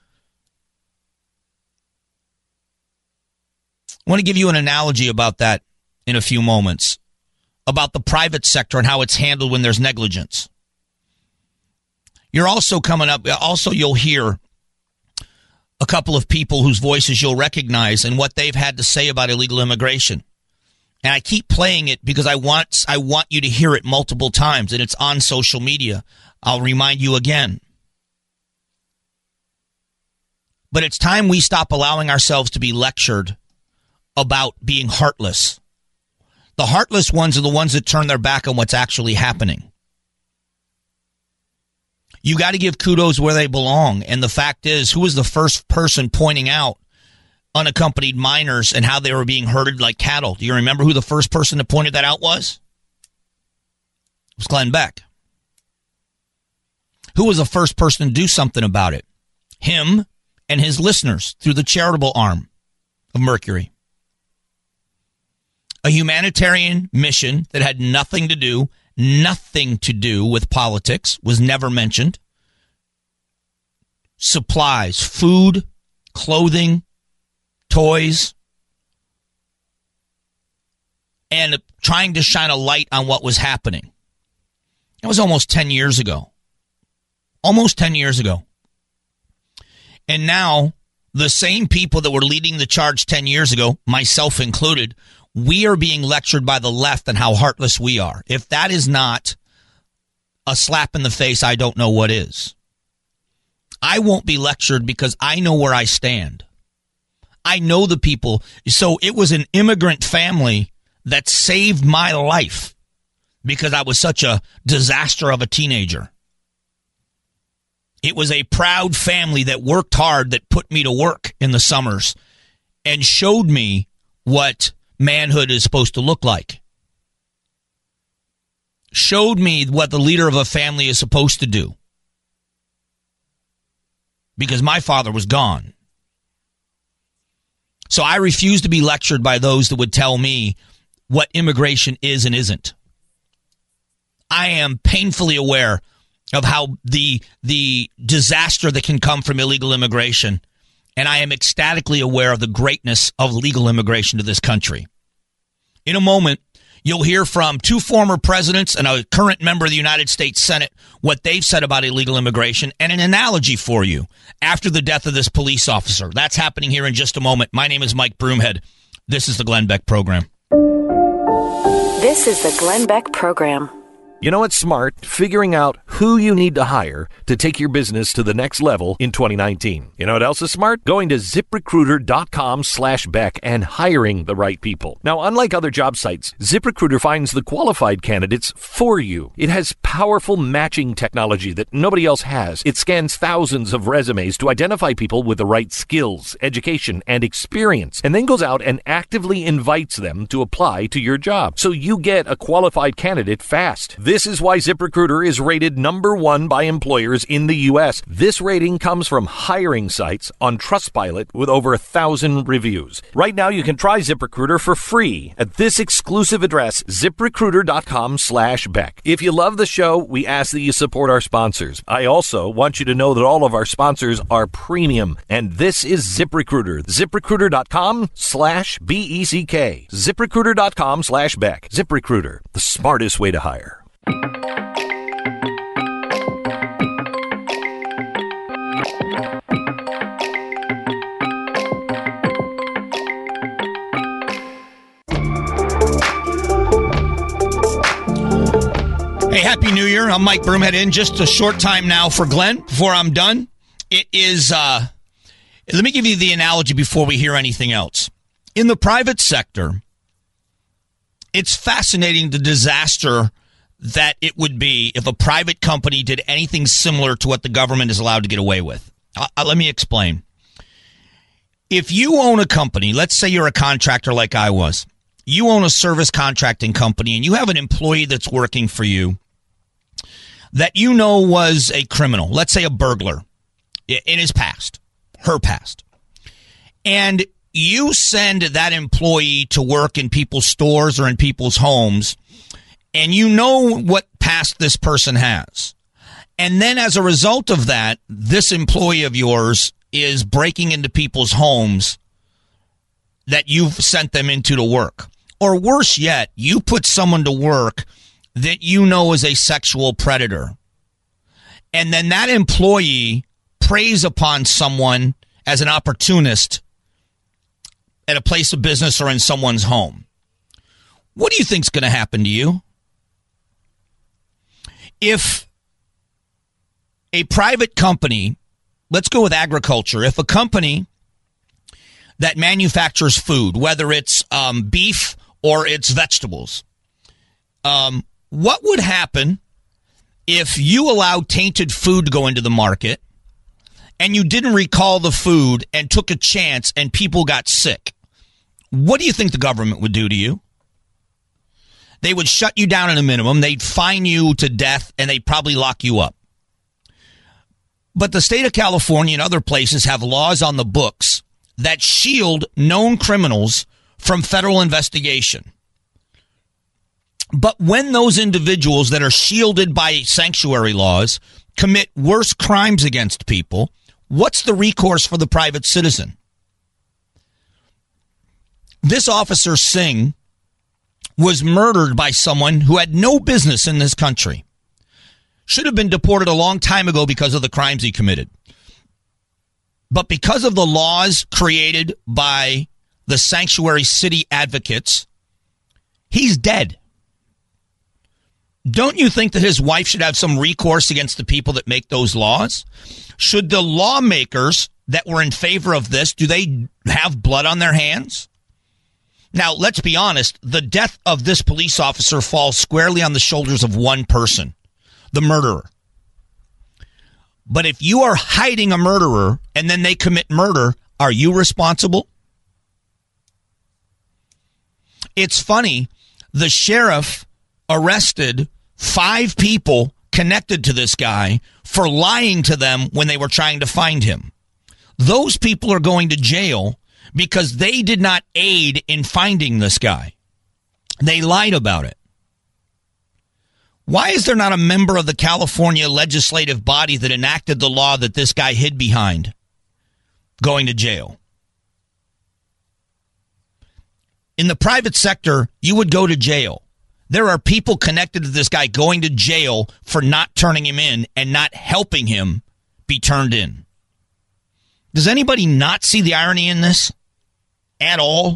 I want to give you an analogy about that in a few moments, about the private sector and how it's handled when there's negligence. You're also coming up, also you'll hear a couple of people whose voices you'll recognize and what they've had to say about illegal immigration. And I keep playing it because I want I want you to hear it multiple times, and it's on social media. I'll remind you again. But it's time we stop allowing ourselves to be lectured about being heartless. The heartless ones are the ones that turn their back on what's actually happening. You got to give kudos where they belong. And the fact is, who was the first person pointing out unaccompanied minors and how they were being herded like cattle? Do you remember who the first person that pointed that out was? It was Glenn Beck. Who was the first person to do something about it? Him and his listeners through the charitable arm of Mercury. A humanitarian mission that had nothing to do Nothing to do with politics, was never mentioned. Supplies, food, clothing, toys, and trying to shine a light on what was happening. That was almost ten years ago. Almost ten years ago. And now, the same people that were leading the charge ten years ago, myself included, we are being lectured by the left on how heartless we are. If that is not a slap in the face, I don't know what is. I won't be lectured because I know where I stand. I know the people. So it was an immigrant family that saved my life because I was such a disaster of a teenager. It was a proud family that worked hard, that put me to work in the summers and showed me what manhood is supposed to look like. Showed me what the leader of a family is supposed to do. Because my father was gone. So I refuse to be lectured by those that would tell me what immigration is and isn't. I am painfully aware of how the the disaster that can come from illegal immigration, and I am ecstatically aware of the greatness of legal immigration to this country. In a moment, you'll hear from two former presidents and a current member of the United States Senate what they've said about illegal immigration and an analogy for you after the death of this police officer. That's happening here in just a moment. My name is Mike Broomhead. This is the Glenn Beck Program. This is the Glenn Beck Program. You know what's smart? Figuring out who you need to hire to take your business to the next level in twenty nineteen. You know what else is smart? Going to ZipRecruiter.com slash Beck and hiring the right people. Now, unlike other job sites, ZipRecruiter finds the qualified candidates for you. It has powerful matching technology that nobody else has. It scans thousands of resumes to identify people with the right skills, education, and experience, and then goes out and actively invites them to apply to your job. So you get a qualified candidate fast. This is why ZipRecruiter is rated number one by employers in the U S. This rating comes from hiring sites on Trustpilot with over a thousand reviews. Right now, you can try ZipRecruiter for free at this exclusive address, ZipRecruiter.com slash Beck. If you love the show, we ask that you support our sponsors. I also want you to know that all of our sponsors are premium, and this is ZipRecruiter. ZipRecruiter.com slash B-E-C-K. ZipRecruiter.com slash Beck. ZipRecruiter, the smartest way to hire. Hey, Happy New Year. I'm Mike Broomhead in just a short time now for Glenn before I'm done. It is, uh, let me give you the analogy before we hear anything else. In the private sector, it's fascinating the disaster that it would be if a private company did anything similar to what the government is allowed to get away with. Uh, let me explain. If you own a company, let's say you're a contractor like I was, you own a service contracting company and you have an employee that's working for you that you know was a criminal, let's say a burglar in his past, her past. And you send that employee to work in people's stores or in people's homes, and you know what past this person has. And then as a result of that, this employee of yours is breaking into people's homes that you've sent them into to work. Or worse yet, you put someone to work that you know is a sexual predator. And then that employee preys upon someone as an opportunist at a place of business or in someone's home. What do you think's going to happen to you? If a private company, let's go with agriculture, if a company that manufactures food, whether it's um, beef or it's vegetables, um, what would happen if you allowed tainted food to go into the market and you didn't recall the food and took a chance and people got sick? What do you think the government would do to you? They would shut you down at a minimum. They'd fine you to death, and they'd probably lock you up. But the state of California and other places have laws on the books that shield known criminals from federal investigation. But when those individuals that are shielded by sanctuary laws commit worse crimes against people, what's the recourse for the private citizen? This Officer Singh was murdered by someone who had no business in this country. should have been deported a long time ago because of the crimes he committed. But because of the laws created by the sanctuary city advocates, he's dead. Don't you think that his wife should have some recourse against the people that make those laws? Should the lawmakers that were in favor of this, do they have blood on their hands? Now, let's be honest. The death of this police officer falls squarely on the shoulders of one person, the murderer. But if you are hiding a murderer and then they commit murder, are you responsible? It's funny. The sheriff arrested five people connected to this guy for lying to them when they were trying to find him. Those people are going to jail because they did not aid in finding this guy. They lied about it. Why is there not a member of the California legislative body that enacted the law that this guy hid behind going to jail? In the private sector, you would go to jail. There are people connected to this guy going to jail for not turning him in and not helping him be turned in. Does anybody not see the irony in this at all?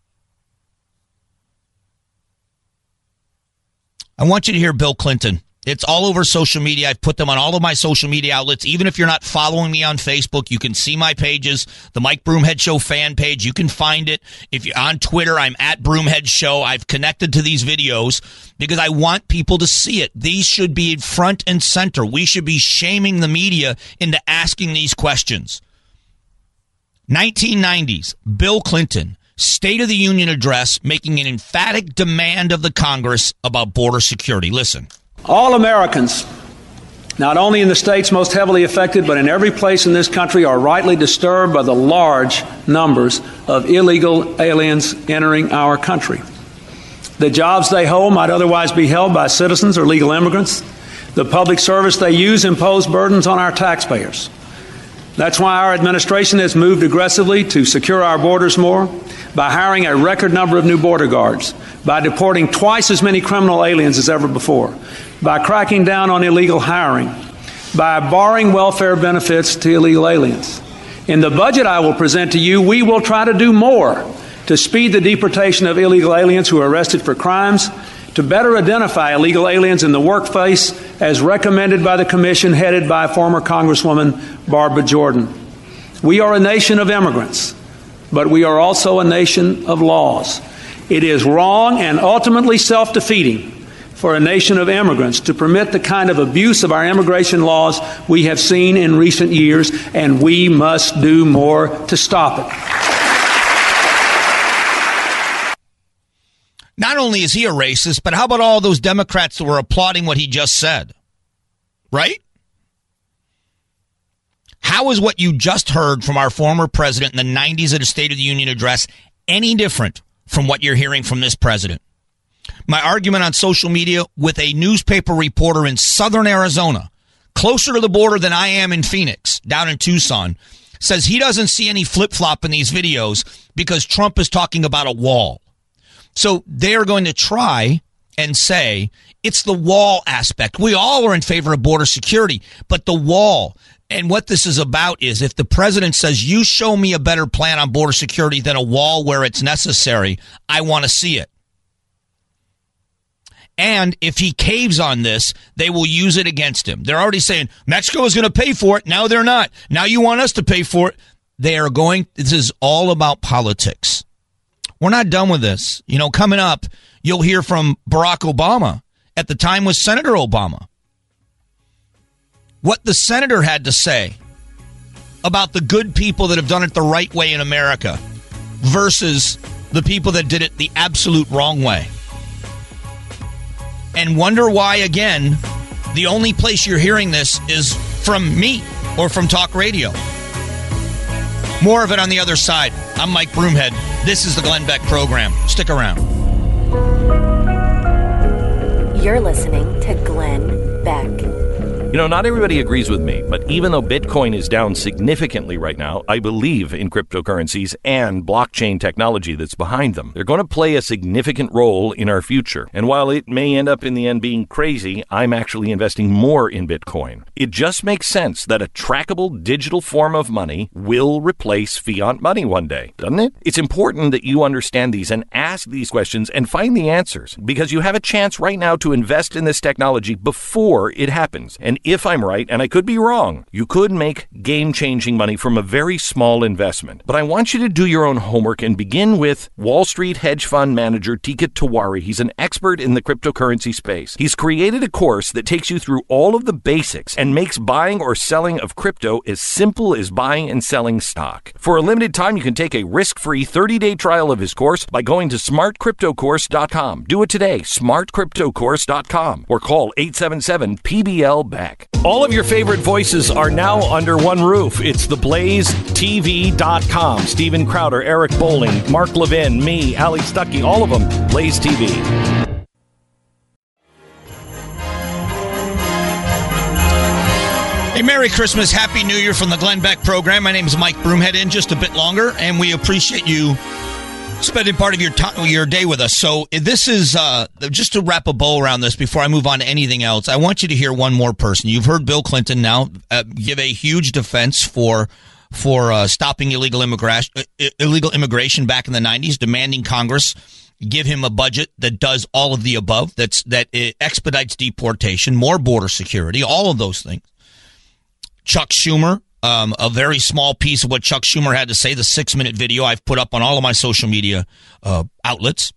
I want you to hear Bill Clinton. It's all over social media. I've put them on all of my social media outlets. Even if you're not following me on Facebook, you can see my pages, the Mike Broomhead Show fan page. You can find it. If you're on Twitter, I'm at Broomhead Show. I've connected to these videos because I want people to see it. These should be front and center. We should be shaming the media into asking these questions. nineteen nineties, Bill Clinton, State of the Union address, making an emphatic demand of the Congress about border security. Listen. All Americans, not only in the states most heavily affected, but in every place in this country, are rightly disturbed by the large numbers of illegal aliens entering our country. The jobs they hold might otherwise be held by citizens or legal immigrants. The public service they use impose burdens on our taxpayers. That's why our administration has moved aggressively to secure our borders more, by hiring a record number of new border guards, by deporting twice as many criminal aliens as ever before, by cracking down on illegal hiring, by barring welfare benefits to illegal aliens. In the budget I will present to you, we will try to do more to speed the deportation of illegal aliens who are arrested for crimes, to better identify illegal aliens in the workplace as recommended by the commission headed by former Congresswoman Barbara Jordan. We are a nation of immigrants, but we are also a nation of laws. It is wrong and ultimately self-defeating for a nation of immigrants to permit the kind of abuse of our immigration laws we have seen in recent years, and we must do more to stop it. Not only is he a racist, but how about all those Democrats that were applauding what he just said? Right? How is what you just heard from our former president in the nineties at a State of the Union address any different from what you're hearing from this president? My argument on social media with a newspaper reporter in southern Arizona, closer to the border than I am in Phoenix, down in Tucson, says he doesn't see any flip-flop in these videos because Trump is talking about a wall. So they're going to try and say it's the wall aspect. We all are in favor of border security, but the wall. And what this is about is if the president says, you show me a better plan on border security than a wall where it's necessary, I want to see it. And if he caves on this, they will use it against him. They're already saying Mexico is going to pay for it. Now they're not. Now you want us to pay for it. They are going. This is all about politics. We're not done with this. You know, coming up, you'll hear from Barack Obama. At the time was Senator Obama. What the senator had to say about the good people that have done it the right way in America versus the people that did it the absolute wrong way. And wonder why, again, the only place you're hearing this is from me or from talk radio. More of it on the other side. I'm Mike Broomhead. This is the Glenn Beck Program. Stick around. You're listening to Glenn Beck. You know, not everybody agrees with me, but even though Bitcoin is down significantly right now, I believe in cryptocurrencies and blockchain technology that's behind them. They're going to play a significant role in our future. And while it may end up in the end being crazy, I'm actually investing more in Bitcoin. It just makes sense that a trackable digital form of money will replace fiat money one day, doesn't it? It's important that you understand these and ask these questions and find the answers, because you have a chance right now to invest in this technology before it happens. And if I'm right, and I could be wrong, you could make game-changing money from a very small investment. But I want you to do your own homework and begin with Wall Street hedge fund manager Teeka Tiwari. He's an expert in the cryptocurrency space. He's created a course that takes you through all of the basics and makes buying or selling of crypto as simple as buying and selling stock. For a limited time, you can take a risk-free thirty-day trial of his course by going to smart crypto course dot com. Do it today, smart crypto course dot com, or call eight seven seven P B L B A C. All of your favorite voices are now under one roof. It's the blaze T V dot com. Steven Crowder, Eric Bolling, Mark Levin, me, Ali Stuckey, all of them, Blaze T V. Hey, Merry Christmas, Happy New Year from the Glenn Beck program. My name is Mike Broomhead, in just a bit longer, and we appreciate you spending part of your time, your day with us. So this is, uh, just to wrap a bow around this before I move on to anything else, I want you to hear one more person. You've heard Bill Clinton now uh, give a huge defense for for uh, stopping illegal immigration, uh, illegal immigration back in the nineties, demanding Congress give him a budget that does all of the above, that's that it expedites deportation, more border security, all of those things. Chuck Schumer, um, a very small piece of what Chuck Schumer had to say, the six-minute video I've put up on all of my social media uh, outlets.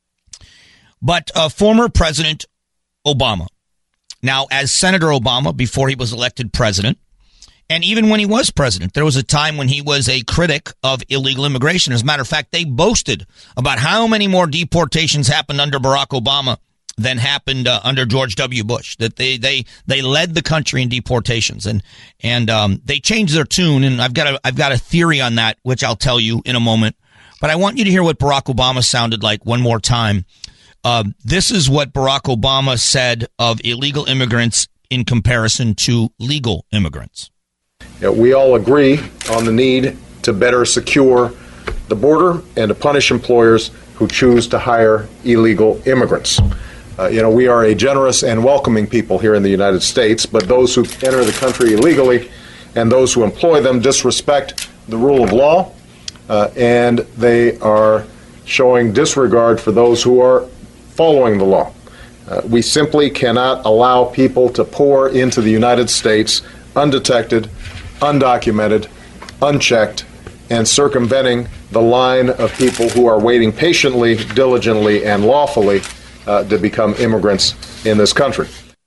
But uh, former President Obama, now as Senator Obama, before he was elected president, and even when he was president, there was a time when he was a critic of illegal immigration. As a matter of fact, they boasted about how many more deportations happened under Barack Obama than happened uh, under George W. Bush, that they they they led the country in deportations, and and um, they changed their tune. And I've got a I've got a theory on that, which I'll tell you in a moment. But I want you to hear what Barack Obama sounded like one more time. Uh, this is what Barack Obama said of illegal immigrants in comparison to legal immigrants. Yeah, we all agree on the need to better secure the border and to punish employers who choose to hire illegal immigrants. Uh, you know, we are a generous and welcoming people here in the United States, but those who enter the country illegally and those who employ them disrespect the rule of law, uh, and they are showing disregard for those who are following the law. Uh, we simply cannot allow people to pour into the United States undetected, undocumented, unchecked, and circumventing the line of people who are waiting patiently, diligently, and lawfully Uh, to become immigrants in this country.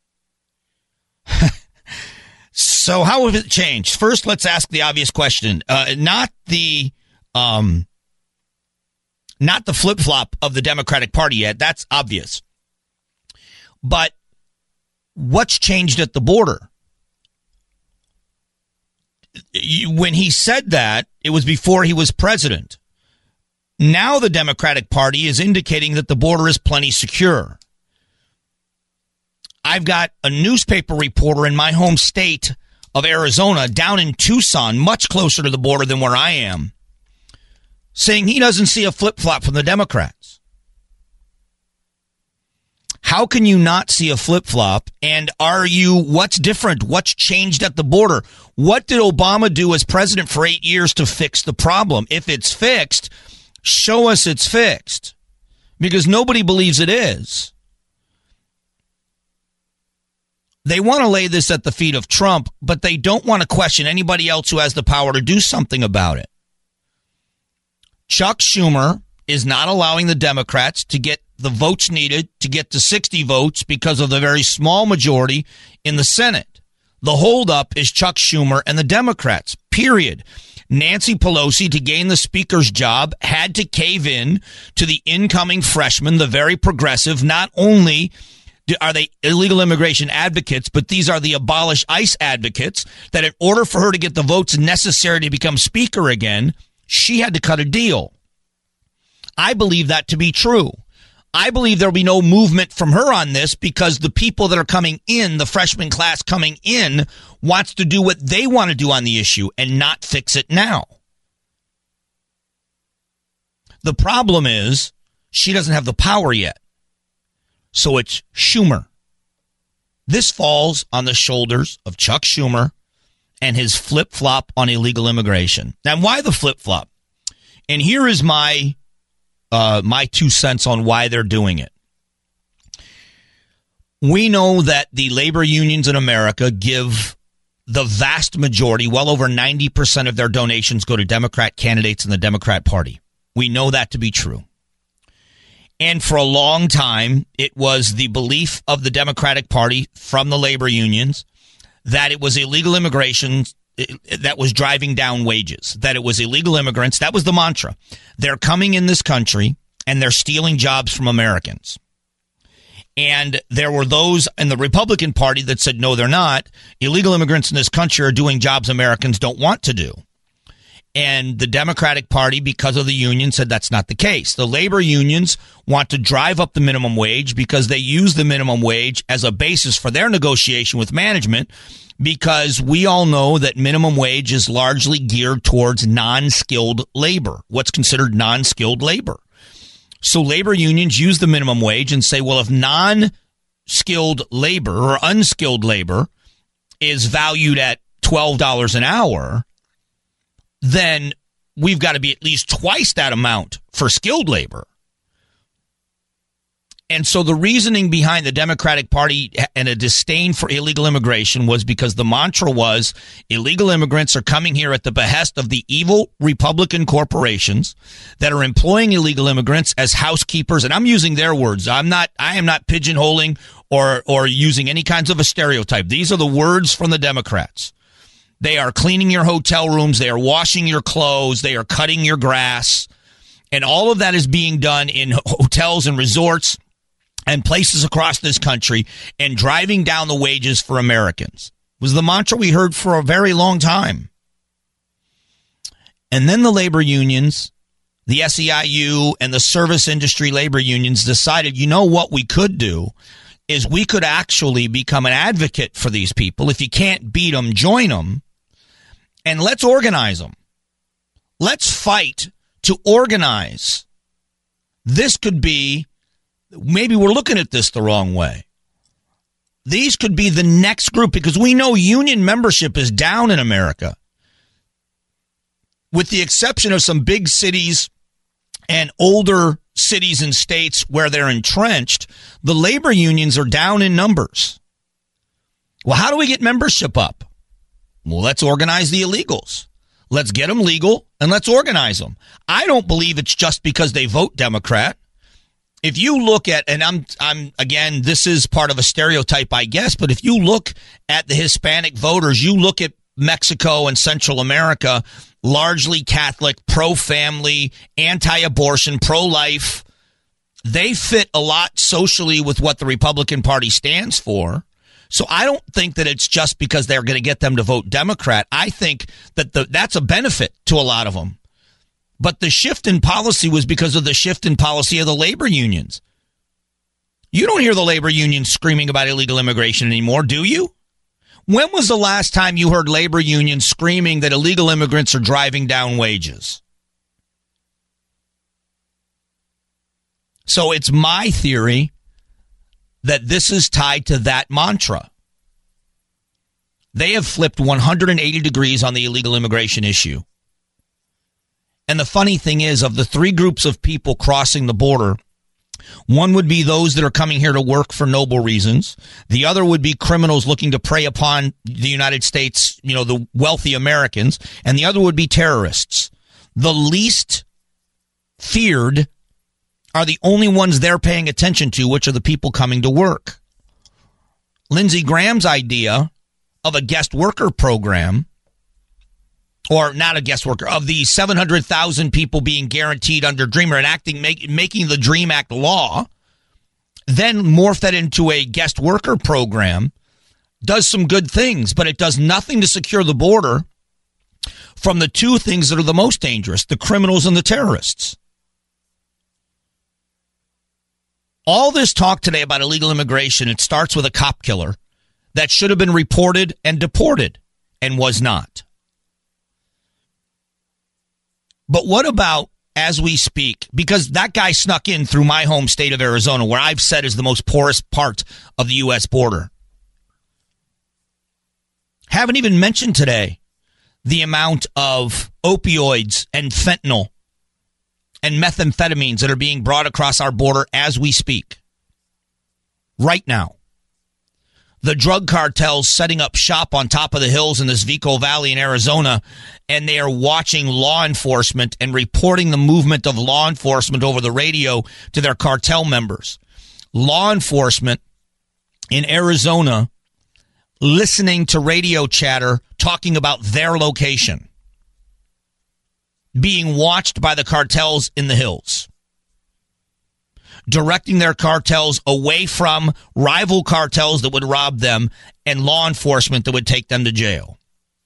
So how have it changed? First, let's ask the obvious question. Uh, not the um, not the flip-flop of the Democratic Party yet. That's obvious. But what's changed at the border? When he said that, it was before he was president. Now the Democratic Party is indicating that the border is plenty secure. I've got a newspaper reporter in my home state of Arizona, down in Tucson, much closer to the border than where I am, saying he doesn't see a flip-flop from the Democrats. How can you not see a flip-flop? And are you, what's different? What's changed at the border? What did Obama do as president for eight years to fix the problem? If it's fixed, show us it's fixed, because nobody believes it is. They want to lay this at the feet of Trump, but they don't want to question anybody else who has the power to do something about it. Chuck Schumer is not allowing the Democrats to get the votes needed to get to sixty votes because of the very small majority in the Senate. The holdup is Chuck Schumer and the Democrats, period. Nancy Pelosi, to gain the speaker's job, had to cave in to the incoming freshman, the very progressive. Not only are they illegal immigration advocates, but these are the abolish ICE advocates, that in order for her to get the votes necessary to become speaker again, she had to cut a deal. I believe that to be true. I believe there'll be no movement from her on this because the people that are coming in, the freshman class coming in, wants to do what they want to do on the issue and not fix it now. The problem is she doesn't have the power yet. So it's Schumer. This falls on the shoulders of Chuck Schumer and his flip-flop on illegal immigration. Now, why the flip-flop? And here is my uh, my two cents on why they're doing it. We know that the labor unions in America give the vast majority, well over ninety percent of their donations go to Democrat candidates in the Democrat Party. We know that to be true. And for a long time, it was the belief of the Democratic Party from the labor unions that it was illegal immigration that was driving down wages, that it was illegal immigrants. That was the mantra. They're coming in this country and they're stealing jobs from Americans. And there were those in the Republican Party that said, no, they're not. Illegal immigrants in this country are doing jobs Americans don't want to do. And the Democratic Party, because of the union, said that's not the case. The labor unions want to drive up the minimum wage because they use the minimum wage as a basis for their negotiation with management, because we all know that minimum wage is largely geared towards non-skilled labor, what's considered non-skilled labor. So labor unions use the minimum wage and say, well, if non-skilled labor or unskilled labor is valued at twelve dollars an hour, then we've got to be at least twice that amount for skilled labor. And so the reasoning behind the Democratic Party and a disdain for illegal immigration was because the mantra was illegal immigrants are coming here at the behest of the evil Republican corporations that are employing illegal immigrants as housekeepers. And I'm using their words. I'm not, I am not pigeonholing or, or using any kinds of a stereotype. These are the words from the Democrats. They are cleaning your hotel rooms. They are washing your clothes. They are cutting your grass. And all of that is being done in hotels and resorts and places across this country and driving down the wages for Americans. It was the mantra we heard for a very long time. And then the labor unions, the S E I U and the service industry labor unions decided, you know what we could do is we could actually become an advocate for these people. If you can't beat them, join them. And let's organize them. Let's fight to organize. This could be, maybe we're looking at this the wrong way. These could be the next group, because we know union membership is down in America. With the exception of some big cities and older cities and states where they're entrenched, the labor unions are down in numbers. Well, how do we get membership up? Well, let's organize the illegals. Let's get them legal and let's organize them. I don't believe it's just because they vote Democrat. If you look at, and I'm, I'm again, this is part of a stereotype, I guess, but if you look at the Hispanic voters, you look at Mexico and Central America, largely Catholic, pro-family, anti-abortion, pro-life. They fit a lot socially with what the Republican Party stands for. So I don't think that it's just because they're going to get them to vote Democrat. I think that the, that's a benefit to a lot of them. But the shift in policy was because of the shift in policy of the labor unions. You don't hear the labor unions screaming about illegal immigration anymore, do you? When was the last time you heard labor unions screaming that illegal immigrants are driving down wages? So it's my theory that this is tied to that mantra. They have flipped one hundred eighty degrees on the illegal immigration issue. And the funny thing is, of the three groups of people crossing the border, one would be those that are coming here to work for noble reasons. The other would be criminals looking to prey upon the United States, you know, the wealthy Americans. And the other would be terrorists. The least feared are the only ones they're paying attention to, which are the people coming to work. Lindsey Graham's idea of a guest worker program, or not a guest worker, of the seven hundred thousand people being guaranteed under DREAMer and acting, make, making the DREAM Act law, then morph that into a guest worker program, does some good things, but it does nothing to secure the border from the two things that are the most dangerous, the criminals and the terrorists. All this talk today about illegal immigration, it starts with a cop killer that should have been reported and deported and was not. But what about as we speak? Because that guy snuck in through my home state of Arizona, where I've said is the most porous part of the U S border. Haven't even mentioned today the amount of opioids and fentanyl and methamphetamines that are being brought across our border as we speak. Right now. The drug cartels setting up shop on top of the hills in this Vico Valley in Arizona, and they are watching law enforcement and reporting the movement of law enforcement over the radio to their cartel members. Law enforcement in Arizona listening to radio chatter talking about their location, being watched by the cartels in the hills, directing their cartels away from rival cartels that would rob them and law enforcement that would take them to jail.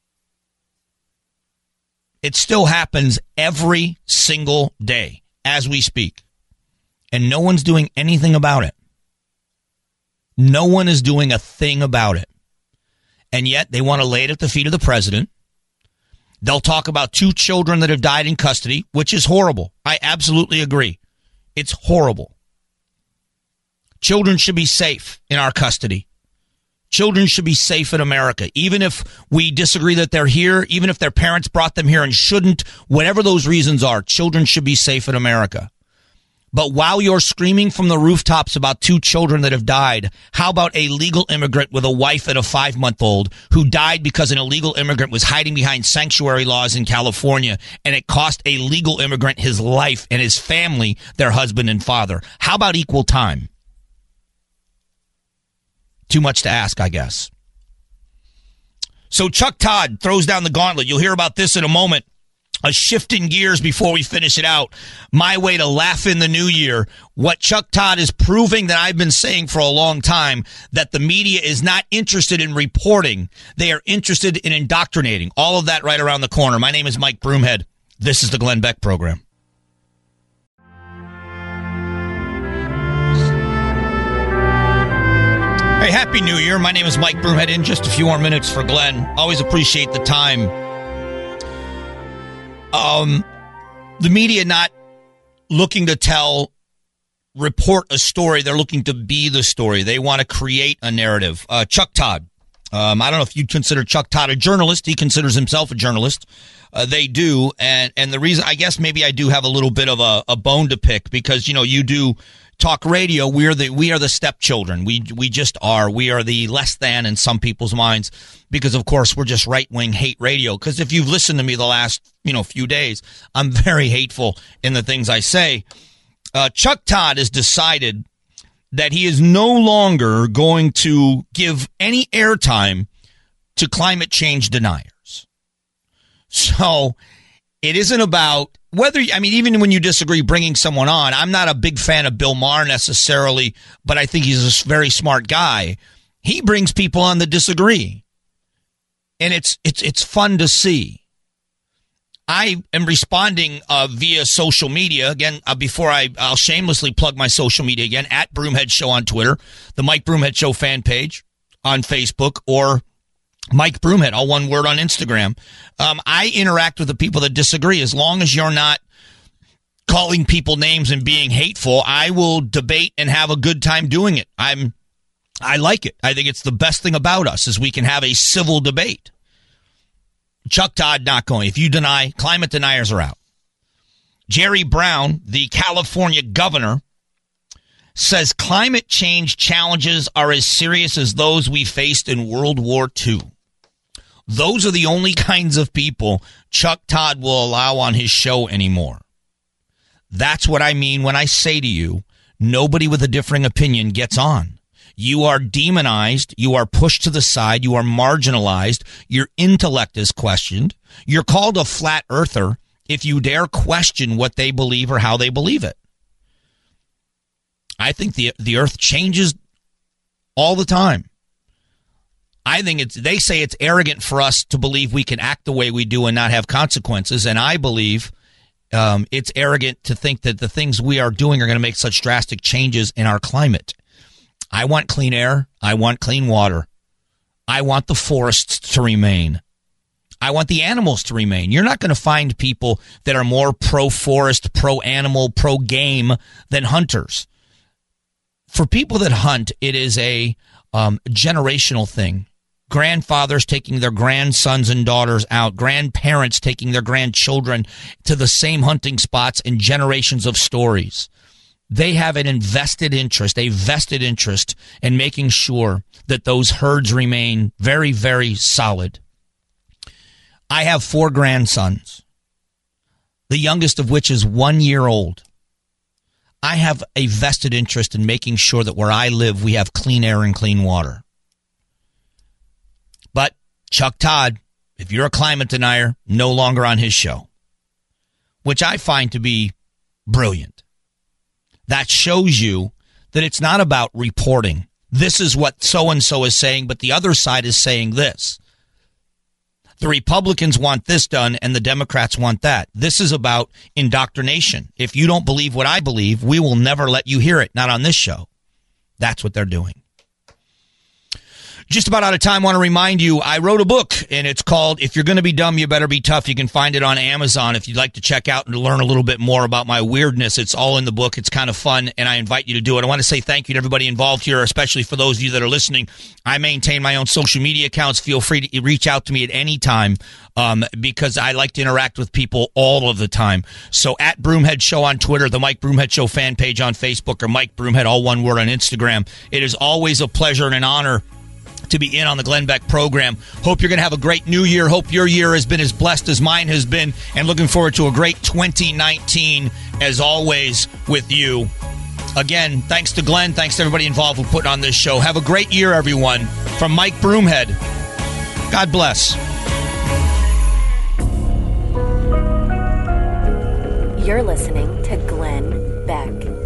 It still happens every single day as we speak, and no one's doing anything about it. No one is doing a thing about it. And yet they want to lay it at the feet of the president. They'll talk about two children that have died in custody, which is horrible. I absolutely agree. It's horrible. Children should be safe in our custody. Children should be safe in America. Even if we disagree that they're here, even if their parents brought them here and shouldn't, whatever those reasons are, children should be safe in America. But while you're screaming from the rooftops about two children that have died, how about a legal immigrant with a wife and a five-month-old who died because an illegal immigrant was hiding behind sanctuary laws in California, and it cost a legal immigrant his life and his family their husband and father? How about equal time? Too much to ask, I guess. So Chuck Todd throws down the gauntlet. You'll hear about this in a moment. A shift in gears before we finish it out. My way to laugh in the new year. What Chuck Todd is proving that I've been saying for a long time, that the media is not interested in reporting. They are interested in indoctrinating. All of that right around the corner. My name is Mike Broomhead. This is the Glenn Beck Program. Hey, Happy New Year. My name is Mike Broomhead. In just a few more minutes for Glenn. Always appreciate the time. Um, the media not looking to tell, report a story. They're looking to be the story. They want to create a narrative. Uh, Chuck Todd. Um, I don't know if you'd consider Chuck Todd a journalist. He considers himself a journalist. Uh, they do. And, and the reason, I guess maybe I do have a little bit of a, a bone to pick because, you know, you do talk radio. We're the, we are the stepchildren. We, we just are. We are the less than in some people's minds because, of course, we're just right wing hate radio. Because if you've listened to me the last, you know, few days, I'm very hateful in the things I say. Uh, Chuck Todd has decided that he is no longer going to give any airtime to climate change deniers. So it isn't about whether, I mean, even when you disagree bringing someone on, I'm not a big fan of Bill Maher necessarily, but I think he's a very smart guy. He brings people on that disagree. And it's it's it's fun to see. I am responding uh, via social media. Again, uh, before I, I'll shamelessly plug my social media again, at Broomhead Show on Twitter, the Mike Broomhead Show fan page on Facebook, or Mike Broomhead, all one word, on Instagram. Um, I interact with the people that disagree. As long as you're not calling people names and being hateful, I will debate and have a good time doing it. I'm, I like it. I think it's the best thing about us is we can have a civil debate. Chuck Todd not going. If you deny, climate deniers are out. Jerry Brown, the California governor, says climate change challenges are as serious as those we faced in World War Two. Those are the only kinds of people Chuck Todd will allow on his show anymore. That's what I mean when I say to you, nobody with a differing opinion gets on. You are demonized. You are pushed to the side. You are marginalized. Your intellect is questioned. You're called a flat earther if you dare question what they believe or how they believe it. I think the the earth changes all the time. I think it's, they say it's arrogant for us to believe we can act the way we do and not have consequences. And I believe Um, it's arrogant to think that the things we are doing are going to make such drastic changes in our climate. I want clean air. I want clean water. I want the forests to remain. I want the animals to remain. You're not going to find people that are more pro-forest, pro-animal, pro-game than hunters. For people that hunt, it is a um, generational thing. Grandfathers taking their grandsons and daughters out, grandparents taking their grandchildren to the same hunting spots, and generations of stories. They have an invested interest, a vested interest in making sure that those herds remain very, very solid. I have four grandsons, the youngest of which is one year old. I have a vested interest in making sure that where I live, we have clean air and clean water. But Chuck Todd, if you're a climate denier, no longer on his show, which I find to be brilliant. That shows you that it's not about reporting. This is what so-and-so is saying, but the other side is saying this. The Republicans want this done and the Democrats want that. This is about indoctrination. If you don't believe what I believe, we will never let you hear it. Not on this show. That's what they're doing. Just about out of time. I want to remind you, I wrote a book, and it's called If You're Going to Be Dumb, You Better Be Tough. You can find it on Amazon if you'd like to check out and learn a little bit more about my weirdness. It's all in the book. It's kind of fun, and I invite you to do it. I want to say thank you to everybody involved here, especially for those of you that are listening. I maintain my own social media accounts. Feel free to reach out to me at any time um, because I like to interact with people all of the time. So at Broomhead Show on Twitter, the Mike Broomhead Show fan page on Facebook, or Mike Broomhead, all one word, on Instagram. It is always a pleasure and an honor to be in on the Glenn Beck program. Hope you're going to have a great new year. Hope your year has been as blessed as mine has been, and looking forward to a great twenty nineteen as always with you. Again, thanks to Glenn. Thanks to everybody involved with putting on this show. Have a great year, everyone. From Mike Broomhead, God bless. You're listening to Glenn Beck.